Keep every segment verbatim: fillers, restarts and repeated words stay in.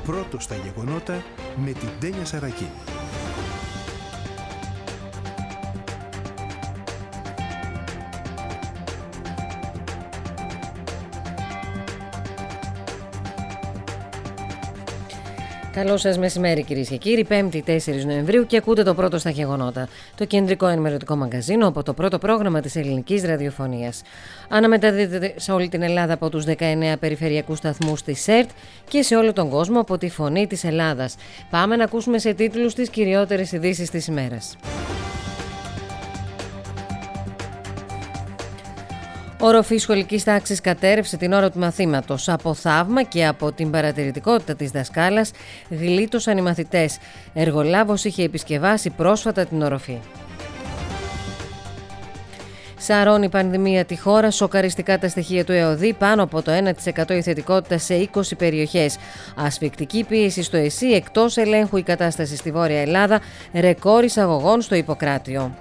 πρώτος στα γεγονότα με την Τένια Σαρακίνη. Καλό σας μεσημέρι, κυρίες και κύριοι. πέμπτη τέσσερις Νοεμβρίου και ακούτε το πρώτο στα γεγονότα. Το κεντρικό ενημερωτικό μαγκαζίνο από το πρώτο πρόγραμμα της ελληνικής ραδιοφωνίας. Αναμεταδίδεται σε όλη την Ελλάδα από τους δεκαεννέα περιφερειακούς σταθμούς της ΕΡΤ και σε όλο τον κόσμο από τη Φωνή της Ελλάδας. Πάμε να ακούσουμε σε τίτλους τις κυριότερες ειδήσεις της ημέρας. Οροφή σχολικής τάξης κατέρευσε την ώρα του μαθήματος. Από θαύμα και από την παρατηρητικότητα της δασκάλας γλίτωσαν οι μαθητές. Εργολάβος είχε επισκευάσει πρόσφατα την οροφή. Σαρώνει η πανδημία τη χώρα, σοκαριστικά τα στοιχεία του ΕΟΔΗ, πάνω από το ένα τοις εκατό η θετικότητα σε είκοσι περιοχές. Ασφικτική πίεση στο ΕΣΥ, εκτός ελέγχου η κατάσταση στη Βόρεια Ελλάδα, ρεκόρ εισαγωγών στο Ιπποκράτιο.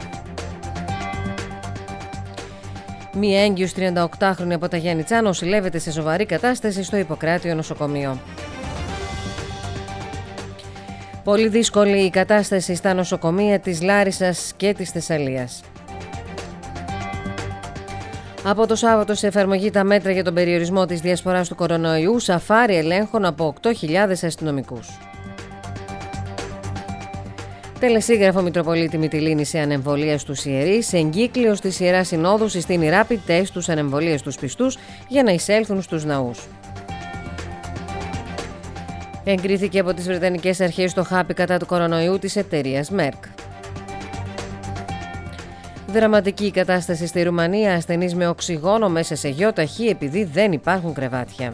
Μία έγκυος τριανταοκτάχρονη από τα Γιάννητσά νοσηλεύεται σε σοβαρή κατάσταση στο Ιπποκράτιο νοσοκομείο. Πολύ δύσκολη η κατάσταση στα νοσοκομεία της Λάρισσας και της Θεσσαλίας. Από το Σάββατο σε εφαρμογή τα μέτρα για τον περιορισμό της διασποράς του κορονοϊού, σαφάρι ελέγχων από οκτώ χιλιάδες αστυνομικούς. Τελεσίγραφο Μητροπολίτη Μυτιλήνη σε ανεμβολία στους ιερείς, εγκύκλιο της Ιεράς Συνόδου συστήνει rapid test στους ανεμβολίες στους πιστούς για να εισέλθουν στους ναούς. Εγκρίθηκε από τις Βρετανικές Αρχές το χάπι κατά του κορονοϊού της εταιρείας Merck. Δραματική η κατάσταση στη Ρουμανία, ασθενείς με οξυγόνο μέσα σε γιοταχή επειδή δεν υπάρχουν κρεβάτια.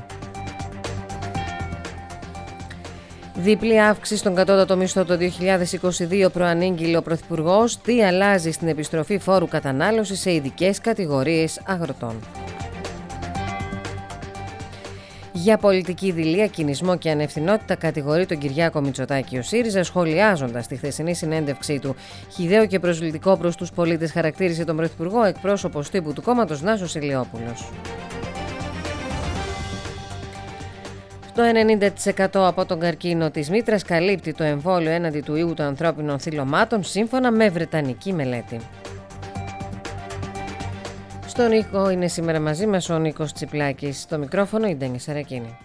Διπλή αύξηση στον κατώτατο μισθό το δύο χιλιάδες είκοσι δύο προανήγγειλε ο Πρωθυπουργός, τι αλλάζει στην επιστροφή φόρου κατανάλωσης σε ειδικές κατηγορίες αγροτών. Για πολιτική δειλία, κινησμό και ανευθυνότητα κατηγορεί τον Κυριάκο Μητσοτάκη ο ΣΥΡΙΖΑ, σχολιάζοντας τη χθεσινή συνέντευξή του. Χυδαίο και προσβλητικό προς τους πολίτες χαρακτήρισε τον Πρωθυπουργό εκπρόσωπος τύπου του κόμματος Νάσος Ηλιόπουλος. Το ενενήντα τοις εκατό από τον καρκίνο της μήτρας καλύπτει το εμβόλιο έναντι του ιού των ανθρώπινων θυλωμάτων, σύμφωνα με βρετανική μελέτη. Στον ήχο είναι σήμερα μαζί μας ο Νίκος Τσιπλάκης. Στο μικρόφωνο η Τένια Σαρακίνη.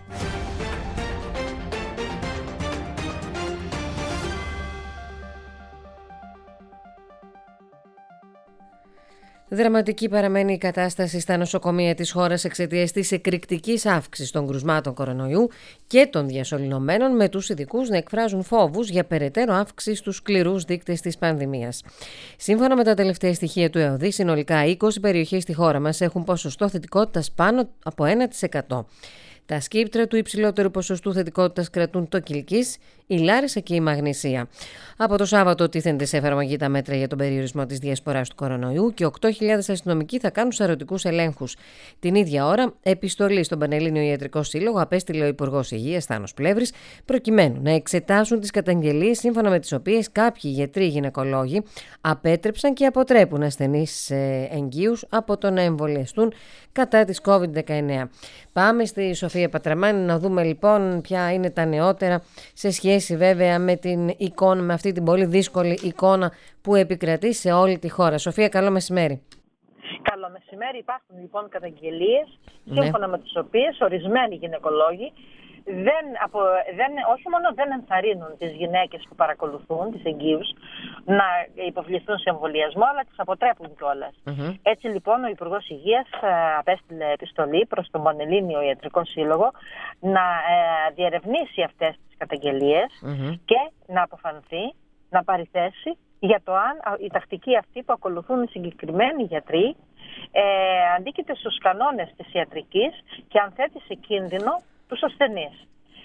Δραματική παραμένει η κατάσταση στα νοσοκομεία της χώρας εξαιτίας της εκρηκτικής αύξησης των κρουσμάτων κορονοϊού και των διασωληνωμένων, με τους ειδικούς να εκφράζουν φόβους για περαιτέρω αύξηση στους σκληρούς δείκτες της πανδημίας. Σύμφωνα με τα τελευταία στοιχεία του ΕΟΔΗ, συνολικά είκοσι περιοχές στη χώρα μας έχουν ποσοστό θετικότητας πάνω από ένα τοις εκατό. Τα σκύπτρα του υψηλότερου ποσοστού θετικότητας κρατούν το Κιλκής, η Λάρισα και η Μαγνησία. Από το Σάββατο τίθενται σε εφαρμογή τα μέτρα για τον περιορισμό της διασποράς του κορονοϊού και οκτώ χιλιάδες αστυνομικοί θα κάνουν σαρωτικούς ελέγχους. Την ίδια ώρα, επιστολή στον Πανελλήνιο Ιατρικό Σύλλογο απέστειλε ο Υπουργός Υγείας Θάνος Πλεύρης, προκειμένου να εξετάσουν τις καταγγελίες σύμφωνα με τις οποίες κάποιοι γιατροί γυναικολόγοι απέτρεψαν και αποτρέπουν ασθενείς εγγύους από το να εμβολιαστούν κατά της κόβιντ δεκαεννέα. Πάμε στη Σοφία Πατραμάνη να δούμε λοιπόν ποια είναι τα νεότερα σε σχέση βέβαια με την εικόνα, με αυτή την πολύ δύσκολη εικόνα που επικρατεί σε όλη τη χώρα. Σοφία, καλό μεσημέρι. Καλό μεσημέρι. Υπάρχουν λοιπόν καταγγελίες, ναι, σύμφωνα με τις οποίες ορισμένοι γυναικολόγοι δεν, απο, δεν, όχι μόνο δεν ενθαρρύνουν τις γυναίκες που παρακολουθούν, τις εγγύους, να υποβληθούν σε εμβολιασμό, αλλά τις αποτρέπουν κιόλας. Mm-hmm. Έτσι λοιπόν ο Υπουργός Υγείας ε, απέστειλε επιστολή προς τον Πανελλήνιο Ιατρικό Σύλλογο να ε, διερευνήσει αυτές τις καταγγελίες, mm-hmm, και να αποφανθεί, να πάρει θέση για το αν η τακτική αυτή που ακολουθούν οι συγκεκριμένοι γιατροί ε, αντίκειται στους κανόνες της ιατρικής και αν θέτει σε κίνδυνο τους ασθενείς.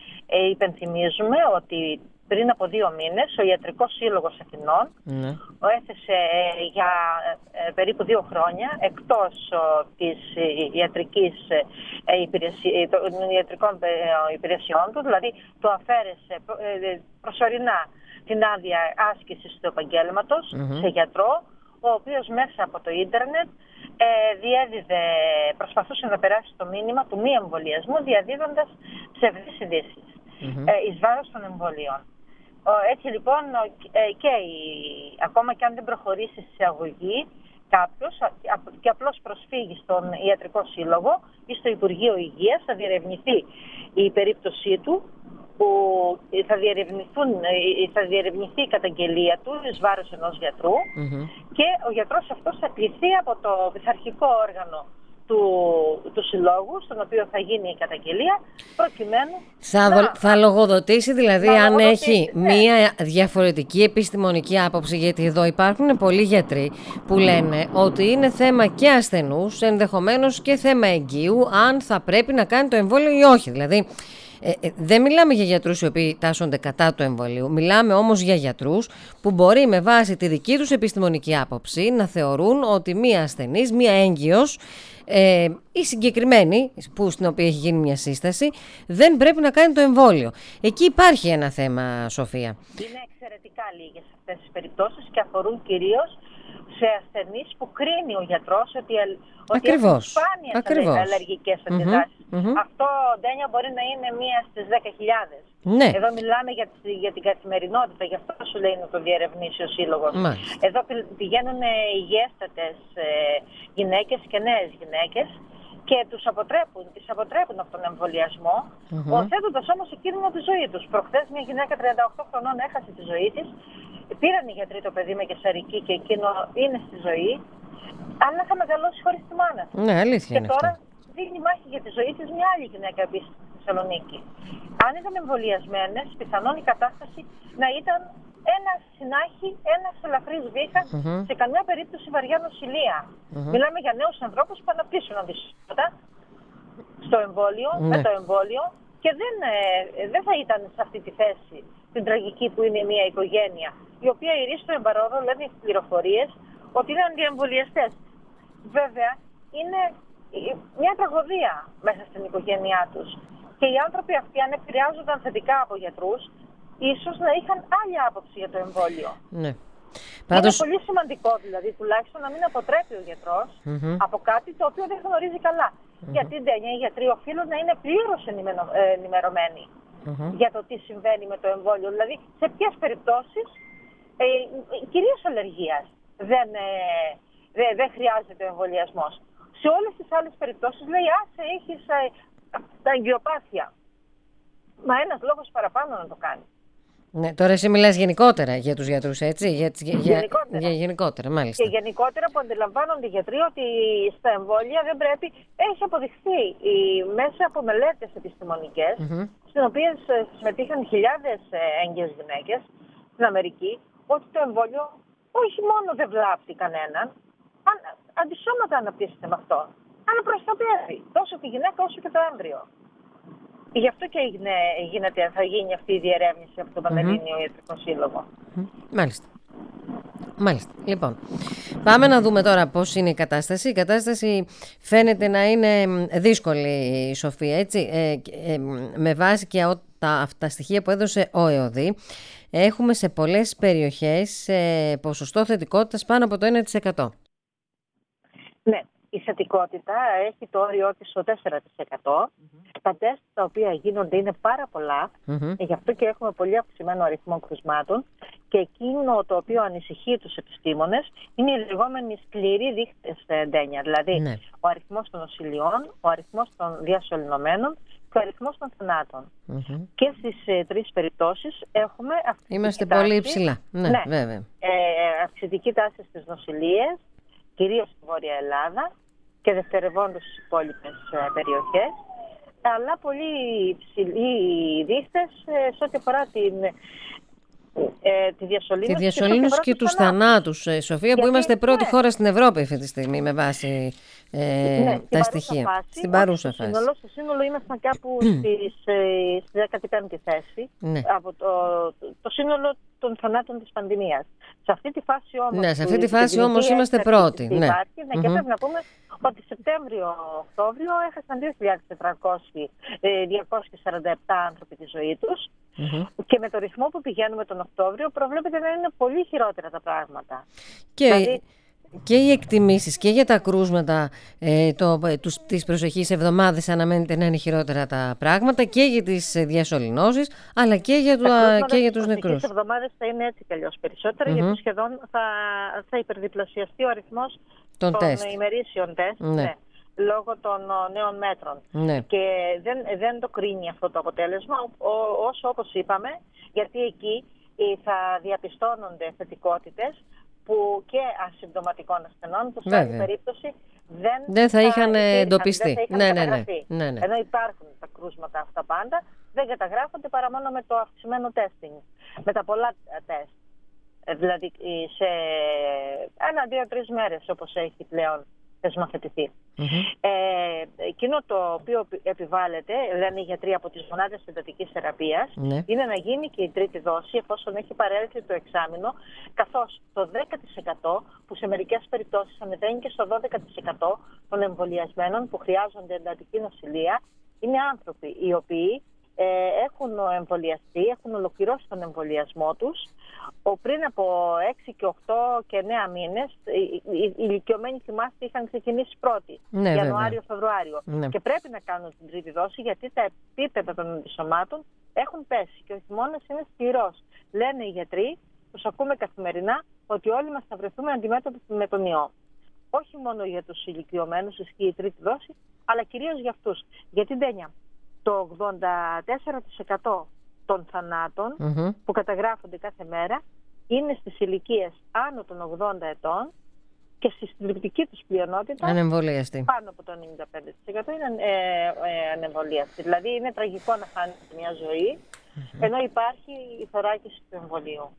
Ε, υπενθυμίζουμε ότι πριν από δύο μήνες ο Ιατρικός Σύλλογος Αθηνών mm. έθεσε ε, για ε, περίπου δύο χρόνια εκτός ε, της ιατρικής ε, υπηρεσία, ε, των ιατρικών ε, υπηρεσιών του, δηλαδή το αφαίρεσε ε, προσωρινά την άδεια άσκησης του επαγγέλματος mm-hmm. σε γιατρό, ο οποίος μέσα από το ίντερνετ ε, διέδιδε, προσπαθούσε να περάσει το μήνυμα του μη εμβολιασμού διαδίδοντας ψευδείς ειδήσεις. mm-hmm. ε, εις βάρος των εμβολίων. Έτσι λοιπόν, και η, ακόμα και αν δεν προχωρήσει σε αγωγή κάποιος και απλώς προσφύγει στον Ιατρικό Σύλλογο ή στο Υπουργείο Υγείας, θα διερευνηθεί η περίπτωσή του, που θα, θα διερευνηθεί η καταγγελία του εις βάρος ενός γιατρού mm-hmm. και ο γιατρός αυτός θα κληθεί από το πειθαρχικό όργανο του, του συλλόγου, στον οποίο θα γίνει η καταγγελία, προκειμένου θα, να, θα λογοδοτήσει δηλαδή αν λογοδοτήσει, έχει ναι. μία διαφορετική επιστημονική άποψη, γιατί εδώ υπάρχουν πολλοί γιατροί που λένε ότι είναι θέμα και ασθενούς, ενδεχομένως και θέμα εγγύου, αν θα πρέπει να κάνει το εμβόλιο ή όχι. Δηλαδή Ε, ε, δεν μιλάμε για γιατρούς οι οποίοι τάσσονται κατά του εμβολίου. Μιλάμε όμως για γιατρούς που μπορεί με βάση τη δική τους επιστημονική άποψη να θεωρούν ότι μία ασθενής, μία έγκυος ε, η συγκεκριμένη που στην οποία έχει γίνει μια σύσταση δεν πρέπει να κάνει το εμβόλιο. Εκεί υπάρχει ένα θέμα, Σοφία. Είναι εξαιρετικά λίγες αυτές τις περιπτώσεις και αφορούν κυρίως σε ασθενείς που κρίνει ο γιατρός ότι, ότι έχουν σπάνιες αλλεργικές αντιδράσεις. Mm-hmm. Mm-hmm. Αυτό, Ντένια, μπορεί να είναι μία στις δέκα χιλιάδες. Ναι. Εδώ μιλάμε για, για την καθημερινότητα, γι' αυτό σου λέει να το διερευνήσει ο Σύλλογος. Μάλιστα. Εδώ πηγαίνουν υγιέστατες ε, γυναίκες και νέες γυναίκες και τους αποτρέπουν, τις αποτρέπουν από τον εμβολιασμό, mm-hmm. οθέτοντας όμως σε κίνδυνο τη ζωή τους. Προχθές μια γυναίκα τριάντα οκτώ χρονών έχασε τη ζωή της. Πήραν οι γιατροί το παιδί με καισαρική και εκείνο είναι στη ζωή, αλλά θα μεγαλώσει χωρίς τη μάνα της. Ναι, αλήθεια και είναι τώρα αυτό. δίνει μάχη για τη ζωή της μια άλλη γυναίκα επίσης στη Θεσσαλονίκη. Αν ήταν εμβολιασμένες, πιθανόν η κατάσταση να ήταν ένα συνάχη, ένα ελαφρύς βήχα, mm-hmm. σε καμιά περίπτωση βαριά νοσηλεία. Mm-hmm. Μιλάμε για νέους ανθρώπους που αναπτύσσουν αντισώματα στο εμβόλιο, mm-hmm. με το εμβόλιο, και δεν, ε, δεν θα ήταν σε αυτή τη θέση την τραγική που είναι μια οικογένεια, η οποία ηρεί στο εμπαρόδο, λένε οι πληροφορίες, ότι είναι αντιεμβολιαστές. Βέβαια, είναι μια τραγωδία μέσα στην οικογένειά τους. Και οι άνθρωποι αυτοί, αν επηρεάζονταν θετικά από γιατρούς, ίσως να είχαν άλλη άποψη για το εμβόλιο. Ναι. Πάντως... Είναι πολύ σημαντικό δηλαδή, τουλάχιστον να μην αποτρέπει ο γιατρός mm-hmm. από κάτι το οποίο δεν γνωρίζει καλά. Mm-hmm. Γιατί Ντένια, οι γιατροί οφείλουν να είναι πλήρως ενημερωμένοι mm-hmm. για το τι συμβαίνει με το εμβόλιο. Δηλαδή, σε ποιες περιπτώσεις, ε, κυρίως αλλεργίας, δεν, ε, δε, δεν χρειάζεται ο εμβολιασμός. Σε όλες τις άλλες περιπτώσεις λέει, άσε, έχεις ε, τα αγκιοπάθεια. Μα ένας λόγος παραπάνω να το κάνει. Ναι, τώρα εσύ μιλάς γενικότερα για τους γιατρούς, έτσι, για, για, γενικότερα. Για, γενικότερα, μάλιστα. Και γενικότερα που αντιλαμβάνονται οι γιατροί ότι στα εμβόλια δεν πρέπει, έχει αποδειχθεί η, μέσα από μελέτες επιστημονικές, mm-hmm. στις οποίες συμμετείχαν χιλιάδες έγκυες γυναίκες στην Αμερική, ότι το εμβόλιο όχι μόνο δεν βλάπτει κανέναν, αν, αντισώματα αναπτύσσεται με αυτό, αλλά προστατεύει τόσο τη γυναίκα όσο και το έμβριο. Γι' αυτό και έγινε, γίνεται, θα γίνει αυτή η διερεύνηση από τον Πανελλήνιο mm-hmm. Ιατρικό Σύλλογο. Mm-hmm. Μάλιστα. Μάλιστα. Λοιπόν, πάμε να δούμε τώρα πώς είναι η κατάσταση. Η κατάσταση φαίνεται να είναι δύσκολη, Σοφία, έτσι. Ε, ε, με βάση και τα, αυτά τα στοιχεία που έδωσε ο ΕΟΔΗ, έχουμε σε πολλές περιοχές ε, ποσοστό θετικότητας πάνω από το ένα τοις εκατό. Ναι. Η θετικότητα έχει το όριό της στο τέσσερα τοις εκατό. Mm-hmm. Τα τεστ τα οποία γίνονται είναι πάρα πολλά, mm-hmm. γι' αυτό και έχουμε πολύ αυξημένο αριθμό κρουσμάτων. Και εκείνο το οποίο ανησυχεί τους επιστήμονες είναι οι λεγόμενοι σκληροί δείχτες, Ντένια. Δηλαδή, ναι. ο αριθμός των νοσηλειών, ο αριθμός των διασωληνωμένων και ο αριθμός των θανάτων. Mm-hmm. Και στις ε, τρεις περιπτώσεις έχουμε αυξητική Είμαστε τάση. πολύ υψηλά. Ναι, ναι, βέβαια. Ε, αυξητική τάση στις νοσηλίες, κυρίως στη Βόρεια Ελλάδα και δευτερευόντως στις υπόλοιπες ε, περιοχές, αλλά πολύ υψηλοί δείχτες ε, σε ό,τι αφορά την, ε, τη διασωλήνωση, τη διασωλήνωση και, και τους θανάτους, θανάτους Σοφία, γιατί, που είμαστε πρώτη ναι. χώρα στην Ευρώπη αυτή τη στιγμή με βάση ε, ναι, τα στοιχεία. Φάση, στην παρούσα φάση. Σύνολο, στο σύνολο ήμασταν κάπου στις, ε, στη δέκατη πέμπτη θέση ναι. από το, το, το σύνολο των θανάτων της πανδημίας. Σε αυτή τη φάση όμως, ναι, σε αυτή τη φάση όμως είμαστε πρώτοι. Ναι. Υπάρχει, ναι, mm-hmm. Και πρέπει να πούμε ότι Σεπτέμβριο-Οκτώβριο έχασαν δύο χιλιάδες διακόσιοι σαράντα επτά άνθρωποι τη ζωή τους mm-hmm. και με το ρυθμό που πηγαίνουμε τον Οκτώβριο προβλέπεται να είναι πολύ χειρότερα τα πράγματα. Και... Δηλαδή, Και οι εκτιμήσεις και για τα κρούσματα ε, το, τους, τις προσεχείς εβδομάδες αναμένεται να είναι χειρότερα τα πράγματα, και για τις διασωληνώσεις, αλλά και για, το, και για τους νεκρούς. Τις εβδομάδες θα είναι έτσι κι αλλιώς περισσότερα, mm-hmm. γιατί σχεδόν θα, θα υπερδιπλασιαστεί ο αριθμός των, των ημερήσιων τεστ. Ναι. Ναι, λόγω των νέων μέτρων. Ναι. Και δεν, δεν το κρίνει αυτό το αποτέλεσμα, όσο όπως είπαμε, γιατί εκεί θα διαπιστώνονται θετικότητες που και ασυμπτωματικών ασθενών, που σε άλλη περίπτωση δεν, δεν θα, θα είχαν εντοπιστεί. Δεν θα είχαν ναι, ναι, ναι, ναι, ναι. Ενώ υπάρχουν τα κρούσματα αυτά πάντα, δεν καταγράφονται παρά μόνο με το αυξημένο testing, με τα πολλά τεστ. Δηλαδή σε ένα, δύο, τρεις μέρες, όπως έχει πλέον θεσμοθετηθεί. Mm-hmm. Ε, εκείνο το οποίο επιβάλλεται, λένε οι γιατροί από τις μονάδες εντατικής θεραπείας, mm-hmm. είναι να γίνει και η τρίτη δόση εφόσον έχει παρέλθει το εξάμηνο, καθώς το δέκα τοις εκατό, που σε μερικές περιπτώσεις ανεβαίνει και στο δώδεκα τοις εκατό των εμβολιασμένων που χρειάζονται εντατική νοσηλεία, είναι άνθρωποι οι οποίοι ε, έχουν εμβολιαστεί, έχουν ολοκληρώσει τον εμβολιασμό τους. Ο, πριν από έξι και οκτώ και εννέα μήνες, οι, οι, οι ηλικιωμένοι, θυμάστε, είχαν ξεκινήσει πρώτη, ναι, Ιανουάριο-Φεβρουάριο. Ναι. Και πρέπει να κάνουν την τρίτη δόση, γιατί τα επίπεδα των αντισωμάτων έχουν πέσει και ο χειμώνας είναι σκληρός. Λένε οι γιατροί, τους ακούμε καθημερινά, ότι όλοι μας θα βρεθούμε αντιμέτωποι με τον ιό. Όχι μόνο για τους ηλικιωμένους ισχύει η τρίτη δόση, αλλά κυρίως για αυτούς. Γιατί, Ντένια, το ογδόντα τέσσερα τοις εκατό των θανάτων mm-hmm. που καταγράφονται κάθε μέρα είναι στις ηλικίες άνω των ογδόντα ετών και στη συντριπτική τους πλειονότητα ανεμβολίαστη. Πάνω από το ενενήντα πέντε τοις εκατό είναι ε, ε, ανεμβολίαστη. Δηλαδή είναι τραγικό να χάνει μια ζωή mm-hmm. ενώ υπάρχει η θωράκιση του εμβολίου.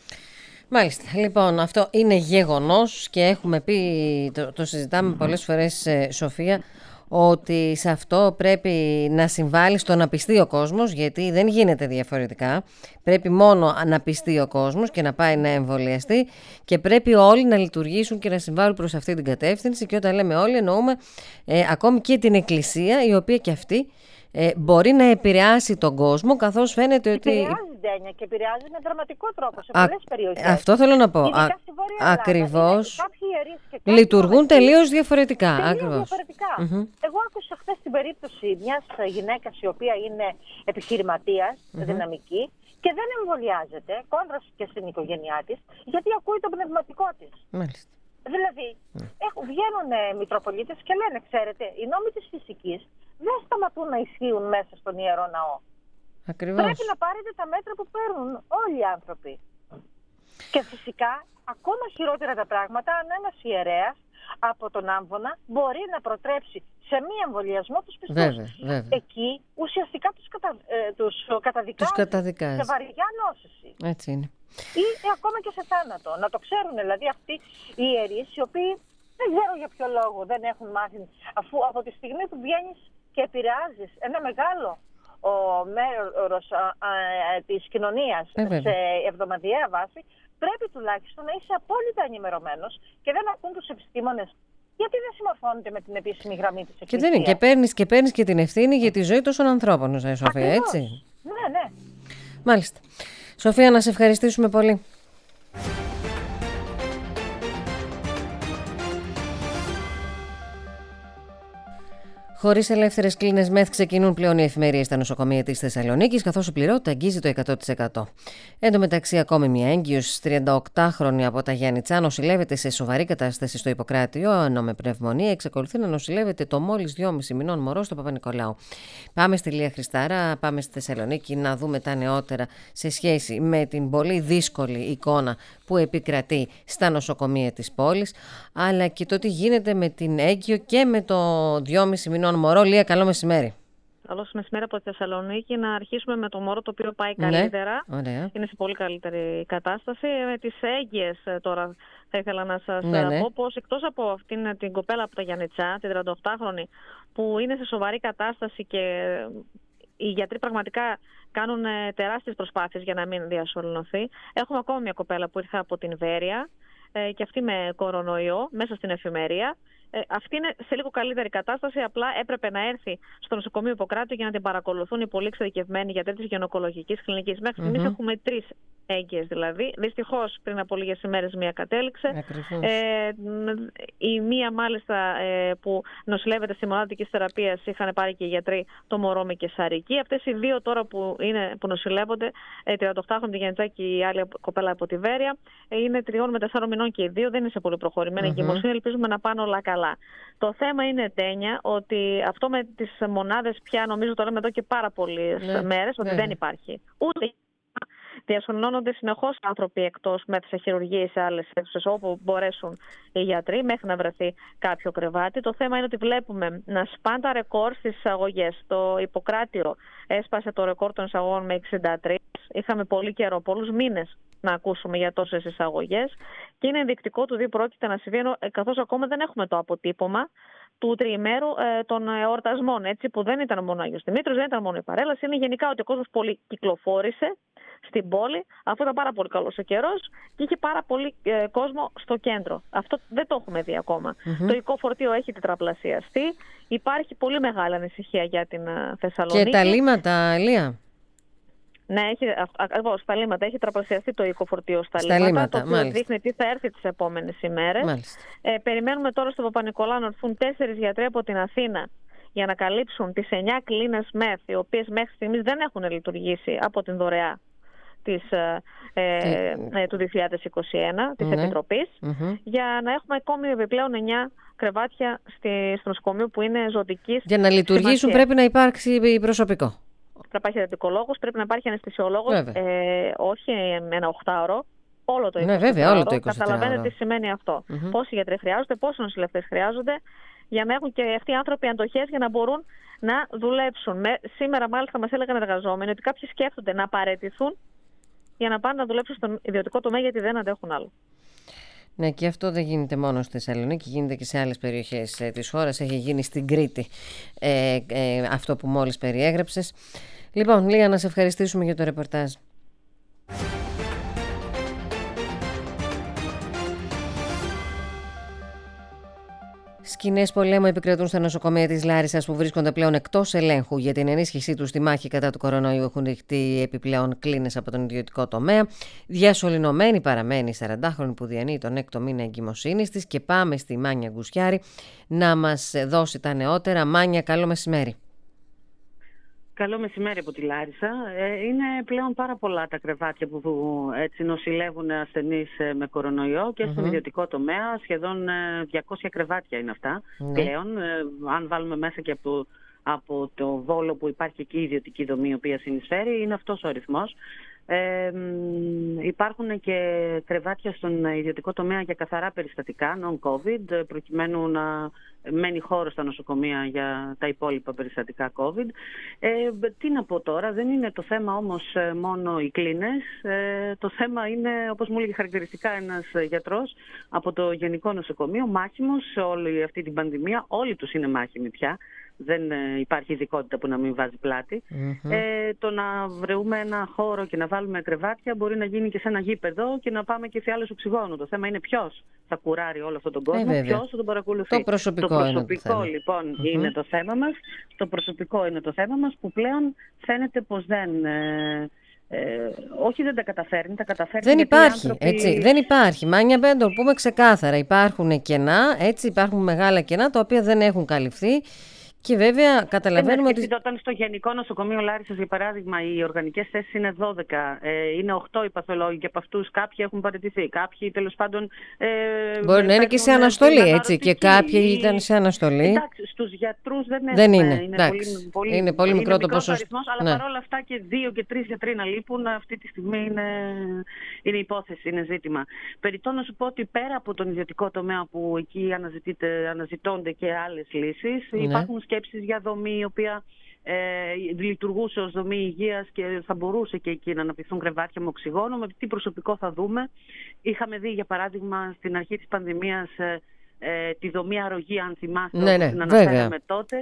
Μάλιστα. Λοιπόν, αυτό είναι γεγονός και έχουμε πει, το, το συζητάμε mm-hmm. πολλές φορές, ε, Σοφία, ότι σε αυτό πρέπει να συμβάλλει στο να πιστεί ο κόσμος, γιατί δεν γίνεται διαφορετικά. Πρέπει μόνο να πιστεί ο κόσμος και να πάει να εμβολιαστεί, και πρέπει όλοι να λειτουργήσουν και να συμβάλλουν προς αυτή την κατεύθυνση. Και όταν λέμε όλοι, εννοούμε ε, ακόμη και την Εκκλησία, η οποία και αυτή ε, μπορεί να επηρεάσει τον κόσμο, καθώς φαίνεται ότι... Επηρεάζει, Ντένια, και επηρεάζει με δραματικό τρόπο σε πολλές περιοχές. Αυτό θέλω να πω. Α, ακριβώς. Λειτουργούν τελείως διαφορετικά. Τελείως ακριβώς. διαφορετικά. Mm-hmm. Εγώ άκουσα χθες την περίπτωση μιας γυναίκας η οποία είναι επιχειρηματίας, mm-hmm. δυναμική, και δεν εμβολιάζεται, κόντρα και στην οικογένειά της, γιατί ακούει το πνευματικό της. Μάλιστα. Δηλαδή, mm. έχουν, βγαίνουν ε, μητροπολίτες και λένε, ξέρετε, οι νόμοι της φυσικής δεν σταματούν να ισχύουν μέσα στον Ιερό Ναό. Ακριβώς. Πρέπει να πάρετε τα μέτρα που παίρνουν όλοι οι άνθρωποι. Και φυσικά, ακόμα χειρότερα τα πράγματα, αν ένας ιερέας από τον άμβονα μπορεί να προτρέψει σε μη εμβολιασμό τους πιστούς. Βέβαια, βέβαια. Εκεί ουσιαστικά τους, κατα, ε, τους καταδικάζει, τους καταδικάζει σε βαριά νόσηση. Έτσι είναι. Ή ε, ακόμα και σε θάνατο. Να το ξέρουν δηλαδή αυτοί οι ιερείς, οι οποίοι δεν ξέρω για ποιο λόγο δεν έχουν μάθει, αφού από τη στιγμή που βγαίνεις και επηρεάζεις ένα μεγάλο ο μέρος α, α, της κοινωνίας ε, σε εβδομαδιαία βάση, πρέπει τουλάχιστον να είσαι απόλυτα ενημερωμένος και δεν ακούν τους επιστήμονες. Γιατί δεν συμμορφώνεται με την επίσημη γραμμή της Εκκλησίας. Και, δεν είναι, και, παίρνεις, και παίρνεις και την ευθύνη για τη ζωή τόσων ανθρώπων, Σοφία, ακριβώς. Έτσι. Ναι, ναι. Μάλιστα. Σοφία, να σε ευχαριστήσουμε πολύ. Χωρίς ελεύθερες κλίνες μεθ ξεκινούν πλέον οι εφημερίες στα νοσοκομεία της Θεσσαλονίκης, καθώς η πληρότητα αγγίζει το εκατό τοις εκατό. Εν τω μεταξύ, ακόμη μια έγκυος τριανταοκτάχρονη από τα Γιάννητσά νοσηλεύεται σε σοβαρή κατάσταση στο Ιπποκράτιο, ενώ με πνευμονία εξακολουθεί να νοσηλεύεται το μόλις δυόμισι μηνών μωρό στο Παπα-Νικολάου. Πάμε στη Λία Χριστάρα, πάμε στη Θεσσαλονίκη να δούμε τα νεότερα σε σχέση με την πολύ δύσκολη εικόνα που επικρατεί στα νοσοκομεία της πόλης, αλλά και το τι γίνεται με την έγκυο και με το δυόμισι μηνών μωρό. Λία, καλό μεσημέρι. Καλό μεσημέρι από τη Θεσσαλονίκη. Να αρχίσουμε με το μόρο, το οποίο πάει καλύτερα. Ναι, είναι σε πολύ καλύτερη κατάσταση. Με τις έγκυες τώρα θα ήθελα να σας ναι, ναι. πω πως εκτός από αυτήν την κοπέλα από τα Γιάννητσά, την τριανταοκτάχρονη, που είναι σε σοβαρή κατάσταση και οι γιατροί πραγματικά κάνουν τεράστιες προσπάθειες για να μην διασωληνωθεί, έχουμε ακόμα μια κοπέλα που ήρθε από την Βέρεια και αυτή με κορονοϊό μέσα στην εφημερία. Ε, αυτή είναι σε λίγο καλύτερη κατάσταση, απλά έπρεπε να έρθει στο νοσοκομείο Ιπποκράτειου για να την παρακολουθούν οι πολύ εξειδικευμένοι γιατροί της γυναικολογικής κλινικής. Μέχρι στιγμής mm-hmm. έχουμε τρεις έγκυες δηλαδή. Δυστυχώς πριν από λίγες ημέρες μία κατέληξε. Ε, η μία μάλιστα ε, που νοσηλεύεται στη μονάδα δυτικής θεραπείας είχαν πάρει και οι γιατροί το μωρό με καισαρική. Αυτές οι δύο τώρα που, είναι, που νοσηλεύονται, ε, τριαντοοκτάχρονη τη Γιαννιτσά και η άλλη κοπέλα από τη Βέρεια, ε, είναι τριών με τεσσάρων μηνών και οι δύο, δεν είναι σε πολύ προχωρημένη Mm-hmm. εγκυμοσύνη. Ελπίζουμε να πάνε όλα καλά. Το θέμα είναι, Τένια, ότι αυτό με τις μονάδες πια νομίζω το λέμε εδώ και πάρα πολλές ναι, μέρες, ότι ναι. δεν υπάρχει. Ούτε διασωληνώνονται συνεχώς άνθρωποι εκτός μέσα σε χειρουργίες σε άλλες αίθουσες όπου μπορέσουν οι γιατροί μέχρι να βρεθεί κάποιο κρεβάτι. Το θέμα είναι ότι βλέπουμε να σπάνε τα ρεκόρ στις εισαγωγές. Το Ιπποκράτηρο έσπασε το ρεκόρ των εισαγωγών με εξήντα τρία. Είχαμε πολύ καιρό, πολλούς μήνες να ακούσουμε για τόσες εισαγωγές και είναι ενδεικτικό του τι πρόκειται να συμβεί, καθώς ακόμα δεν έχουμε το αποτύπωμα του τριημέρου ε, των εορτασμών, έτσι, που δεν ήταν μόνο ο Άγιος Δημήτριος, δεν ήταν μόνο η παρέλαση, είναι γενικά ότι ο κόσμος πολύ κυκλοφόρησε στην πόλη, αφού ήταν πάρα πολύ καλός ο καιρός και είχε πάρα πολύ ε, κόσμο στο κέντρο. Αυτό δεν το έχουμε δει ακόμα. Mm-hmm. Το οικό φορτίο έχει τετραπλασιαστεί, υπάρχει πολύ μεγάλη ανησυχία για την uh, Θεσσαλονίκη. Και τα λίματα, Ελία. Ναι, ακριβώς, στα λίματα. Έχει τετραπλασιαστεί το οικό φορτίο στα, στα λίματα, λίματα, το οποίο μάλιστα. δείχνει τι θα έρθει τις επόμενες ημέρες. Ε, περιμένουμε τώρα στο Παπα-Νικολάου να έρθουν τέσσερις γιατροί από την Αθήνα για να καλύψουν τις εννιά κλίνες ΜΕΘ, οι οποίες μέχρι στιγμής δεν έχουν λειτουργήσει από την δωρεά της, ε, ε, του δύο χιλιάδες είκοσι ένα, της ναι. Επιτροπής, mm-hmm. για να έχουμε ακόμη επιπλέον εννιά κρεβάτια στη, στο νοσοκομείο που είναι ζωτικής. Για να λειτουργήσουν σημασία. Πρέπει να υπάρξει προσωπικό. Πρέπει να υπάρχει εντατικολόγος, πρέπει να υπάρχει αναισθησιολόγος, ε, όχι ένα οχτάωρο, όλο το εικοσιτετράωρο. Ναι, βέβαια, όλο το εικοσιτετράωρο. Καταλαβαίνετε τι σημαίνει αυτό. Mm-hmm. Πόσοι γιατροί χρειάζονται, πόσοι νοσηλευτές χρειάζονται, για να έχουν και αυτοί οι άνθρωποι αντοχές για να μπορούν να δουλέψουν. Με, σήμερα, μάλιστα, μας έλεγαν εργαζόμενοι ότι κάποιοι σκέφτονται να παραιτηθούν για να πάνε να δουλέψουν στον ιδιωτικό τομέα, γιατί δεν αντέχουν άλλο. Ναι, και αυτό δεν γίνεται μόνο στη Θεσσαλονίκη, γίνεται και σε άλλες περιοχές ε, της χώρας. Έχει γίνει στην Κρήτη ε, ε, αυτό που μόλις περιέγραψες. Λοιπόν, Λία, να σε ευχαριστήσουμε για το ρεπορτάζ. Σκηνές πολέμου επικρατούν στα νοσοκομεία της Λάρισσας που βρίσκονται πλέον εκτός ελέγχου. Για την ενίσχυσή τους στη μάχη κατά του κορονοϊού έχουν ρηχτεί επιπλέον κλίνες από τον ιδιωτικό τομέα. Διασωληνωμένη παραμένει η σαραντάχρονη που διανύει τον έκτο μήνα εγκυμοσύνης της. Και πάμε στη Μάνια Γκουσιάρη να μας δώσει τα νεότερα. Μάνια, καλό μεσημέρι. Καλό μεσημέρι από τη Λάρισα. Είναι πλέον πάρα πολλά τα κρεβάτια που έτσι νοσηλεύουν ασθενείς με κορονοϊό και στον mm-hmm. ιδιωτικό τομέα. Σχεδόν διακόσια κρεβάτια είναι αυτά mm-hmm. πλέον. Αν βάλουμε μέσα και από, από το Βόλο που υπάρχει εκεί η ιδιωτική δομή η οποία συνεισφέρει, είναι αυτός ο αριθμός. Ε, υπάρχουν και κρεβάτια στον ιδιωτικό τομέα για καθαρά περιστατικά, non-COVID, προκειμένου να μένει χώρο στα νοσοκομεία για τα υπόλοιπα περιστατικά COVID. Ε, τι να πω τώρα, δεν είναι το θέμα όμως μόνο οι κλίνες. Ε, το θέμα είναι, όπως μου έλεγε χαρακτηριστικά ένας γιατρός από το Γενικό Νοσοκομείο, μάχημος σε όλη αυτή την πανδημία. Όλοι τους είναι μάχημοι πια. Δεν υπάρχει ειδικότητα που να μην βάζει πλάτη. Mm-hmm. Ε, το να βρούμε ένα χώρο και να βάλουμε κρεβάτια μπορεί να γίνει και σε ένα γήπεδο και να πάμε και σε άλλες οξυγόνου. Το θέμα είναι ποιος θα κουράρει όλο αυτόν τον κόσμο, ε, ποιος θα τον παρακολουθεί. Το προσωπικό, το προσωπικό είναι το λοιπόν mm-hmm. είναι το θέμα μας. Το προσωπικό είναι το θέμα μας που πλέον φαίνεται πως δεν... Ε, Ε, όχι δεν τα καταφέρνει, τα καταφέρνει. Δεν υπάρχει, άνθρωποι... έτσι, δεν υπάρχει. Μάνια, πρέπει να το πούμε ξεκάθαρα. Υπάρχουν κενά, έτσι, υπάρχουν μεγάλα κενά τα οποία δεν έχουν καλυφθεί. Και βέβαια καταλαβαίνουμε ότι... Όταν στο Γενικό Νοσοκομείο Λάρισσας, για παράδειγμα, οι οργανικές θέσεις είναι δώδεκα, ε, είναι οκτώ οι παθολόγοι και από αυτούς κάποιοι έχουν παραιτηθεί. Κάποιοι τέλος πάντων... Ε, Μπορεί να είναι και σε αναστολή, έτσι, και κάποιοι ήταν σε αναστολή. Εντάξει, στους γιατρούς δεν, δεν έχουμε, είναι. Είναι, πολύ, πολύ, είναι πολύ είναι μικρό το ποσοστό. Αριθμός, αλλά ναι. παρόλα αυτά και δύο και τρεις γιατροί να λείπουν, αυτή τη στιγμή είναι, είναι υπόθεση, είναι ζήτημα. Περιττό να σου πω ότι πέρα από τον ιδιωτικό τομέα που εκεί αναζητώνται και άλλες λύσεις, ναι. υπάρχουν σκέψεις για δομή η οποία ε, λειτουργούσε ως δομή υγείας και θα μπορούσε και εκεί να αναπτυχθούν κρεβάτια με οξυγόνο. Με τι προσωπικό θα δούμε. Είχαμε δει για παράδειγμα στην αρχή της πανδημίας ε, ε, τη δομή αρρωγή, αν θυμάστε, ναι, ναι, την αναφέραμε τότε.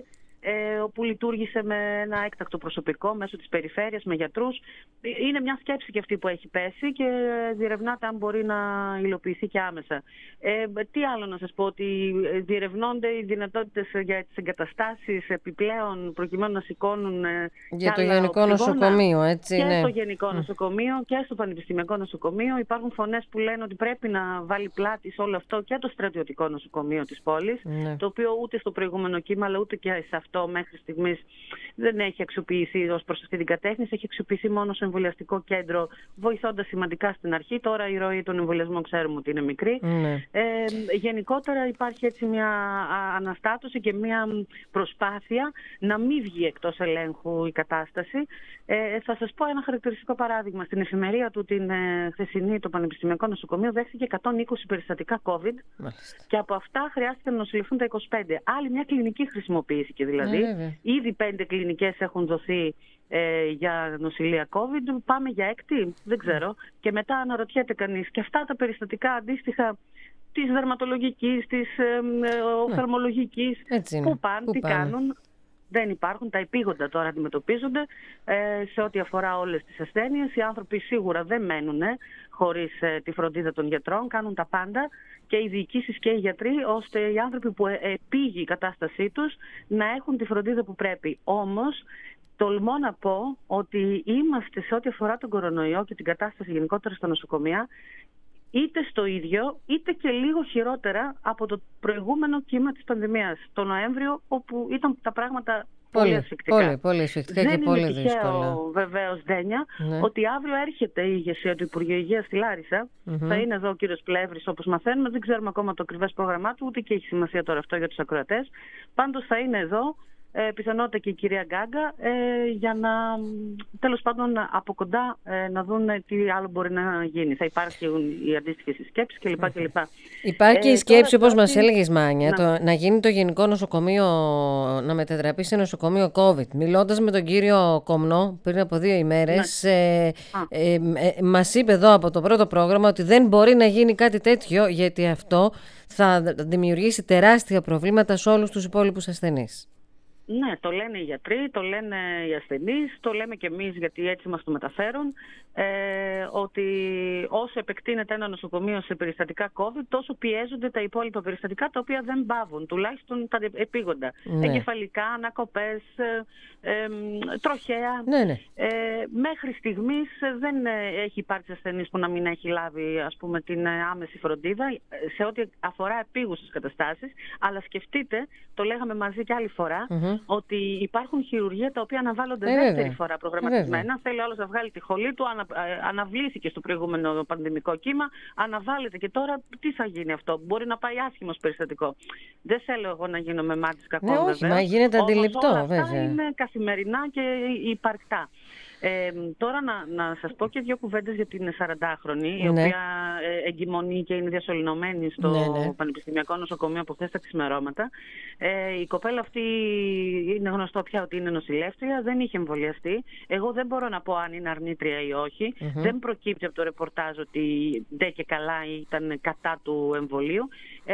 ε, όπου λειτουργήσε με ένα έκτακτο προσωπικό μέσω της περιφέρειας, με γιατρούς. Είναι μια σκέψη και αυτή που έχει πέσει και διερευνάται αν μπορεί να υλοποιηθεί και άμεσα. Ε, τι άλλο να σας πω, ότι διερευνώνται οι δυνατότητες για τις εγκαταστάσεις επιπλέον προκειμένου να σηκώνουν για το Γενικό Νοσοκομείο, έτσι, και ναι. στο Γενικό Νοσοκομείο και στο Πανεπιστημιακό Νοσοκομείο. Υπάρχουν φωνές που λένε ότι πρέπει να βάλει πλάτη σε όλο αυτό και το Στρατιωτικό Νοσοκομείο της πόλης, ναι. το οποίο ούτε στο προηγούμενο κύμα αλλά ούτε και σε αυτό μέχρι στιγμής δεν έχει αξιοποιηθεί ως προς αυτή την κατεύθυνση. Έχει αξιοποιηθεί μόνο σε εμβολιαστικό κέντρο, βοηθώντας σημαντικά στην αρχή. Τώρα η ροή των εμβολιασμών ξέρουμε ότι είναι μικρή. Ναι. Ε, γενικότερα υπάρχει έτσι μια αναστάτωση και μια προσπάθεια να μην βγει εκτός ελέγχου η κατάσταση. Ε, θα σας πω ένα χαρακτηριστικό παράδειγμα. Στην εφημερία του την ε, χθεσινή, το Πανεπιστημιακό Νοσοκομείο δέχθηκε εκατόν είκοσι περιστατικά COVID. Μάλιστα. Και από αυτά χρειάστηκε να νοσηλευτούν τα είκοσι πέντε. Άλλη μια κλινική χρησιμοποιήθηκε δηλαδή. Ναι, ήδη πέντε κλινικές έχουν δοθεί ε, για νοσηλεία COVID. Πάμε για έκτη, δεν ξέρω. Mm. Και μετά αναρωτιέται κανείς. Και αυτά τα περιστατικά αντίστοιχα της δερματολογικής, της ε, ε, οφθαλμολογικής, πού πάνε, τι πάνε. κάνουν. Δεν υπάρχουν, τα επίγοντα τώρα αντιμετωπίζονται ε, σε ό,τι αφορά όλες τις ασθένειες. Οι άνθρωποι σίγουρα δεν μένουν ε, χωρίς ε, τη φροντίδα των γιατρών, κάνουν τα πάντα και οι διοικήσεις και οι γιατροί, ώστε οι άνθρωποι που ε, επήγει η κατάστασή τους να έχουν τη φροντίδα που πρέπει. Όμως, τολμώ να πω ότι είμαστε σε ό,τι αφορά τον κορονοϊό και την κατάσταση γενικότερα στα νοσοκομεία, είτε στο ίδιο, είτε και λίγο χειρότερα από το προηγούμενο κύμα της πανδημίας, το Νοέμβριο, όπου ήταν τα πράγματα πολύ ασφυκτικά. Πολύ, πολύ ασφυκτικά και πολύ δύσκολα. Δεν είναι βεβαίως, Ντένια, ναι. ότι αύριο έρχεται η ηγεσία του Υπουργείου Υγείας στη Λάρισα. Mm-hmm. Θα είναι εδώ ο κύριος Πλεύρης, όπως μαθαίνουμε. Δεν ξέρουμε ακόμα το ακριβές πρόγραμμά του, ούτε και έχει σημασία τώρα αυτό για τους ακροατές. Πάντως θα είναι εδώ. Ε, πιθανότητα και η κυρία Γκάγκα ε, για να τέλος πάντων από κοντά ε, να δουν τι άλλο μπορεί να γίνει. Θα υπάρχουν οι αντίστοιχες σκέψεις κλπ. κλπ. Υπάρχει και ε, η σκέψη, όπως μας αυτή... έλεγες Μάνια, να. Το, να γίνει το Γενικό Νοσοκομείο, να μετατραπεί σε νοσοκομείο COVID. Μιλώντας με τον κύριο Κομνό πριν από δύο ημέρες, ε, ε, ε, ε, μας είπε εδώ από το πρώτο πρόγραμμα ότι δεν μπορεί να γίνει κάτι τέτοιο, γιατί αυτό θα δημιουργήσει τεράστια προβλήματα σε όλους τους υπόλοιπους ασθενείς. Ναι, το λένε οι γιατροί, το λένε οι ασθενείς, το λέμε και εμείς γιατί έτσι μας το μεταφέρουν, ε, ότι όσο επεκτείνεται ένα νοσοκομείο σε περιστατικά COVID, τόσο πιέζονται τα υπόλοιπα περιστατικά τα οποία δεν παύουν, τουλάχιστον τα επίγοντα. Ναι. Εγκεφαλικά, ανακοπές, ε, ε, τροχαία. Ναι, ναι. Ε, μέχρι στιγμής δεν έχει υπάρξει ασθενής που να μην έχει λάβει, ας πούμε, την άμεση φροντίδα σε ό,τι αφορά επίγουσες καταστάσεις, αλλά σκεφτείτε, το λέγαμε μαζί και άλλη φορά, mm-hmm. ότι υπάρχουν χειρουργεία τα οποία αναβάλλονται ε, δεύτερη φορά προγραμματισμένα. Ε, Θέλει άλλος να βγάλει τη χολή του, ανα, αναβλήθηκε στο προηγούμενο πανδημικό κύμα, αναβάλλεται και τώρα τι θα γίνει αυτό. Μπορεί να πάει άσχημο περιστατικό. Δεν θέλω εγώ να γίνω με μάτι κακό, ναι, όχι, μα γίνεται αντιληπτό, όλα βέβαια. Αυτά είναι καθημερινά και υπαρκτά. Ε, τώρα να, να σας πω και δύο κουβέντες για την σαραντάχρονη, ναι. η οποία ε, εγκυμονεί και είναι διασωληνωμένη στο ναι, ναι. Πανεπιστημιακό Νοσοκομείο από χθες τα ξημερώματα. Ε, η κοπέλα αυτή είναι γνωστό πια ότι είναι νοσηλεύτρια, δεν είχε εμβολιαστεί. Εγώ δεν μπορώ να πω αν είναι αρνήτρια ή όχι. Mm-hmm. Δεν προκύπτει από το ρεπορτάζ ότι ντε και καλά ήταν κατά του εμβολίου ε,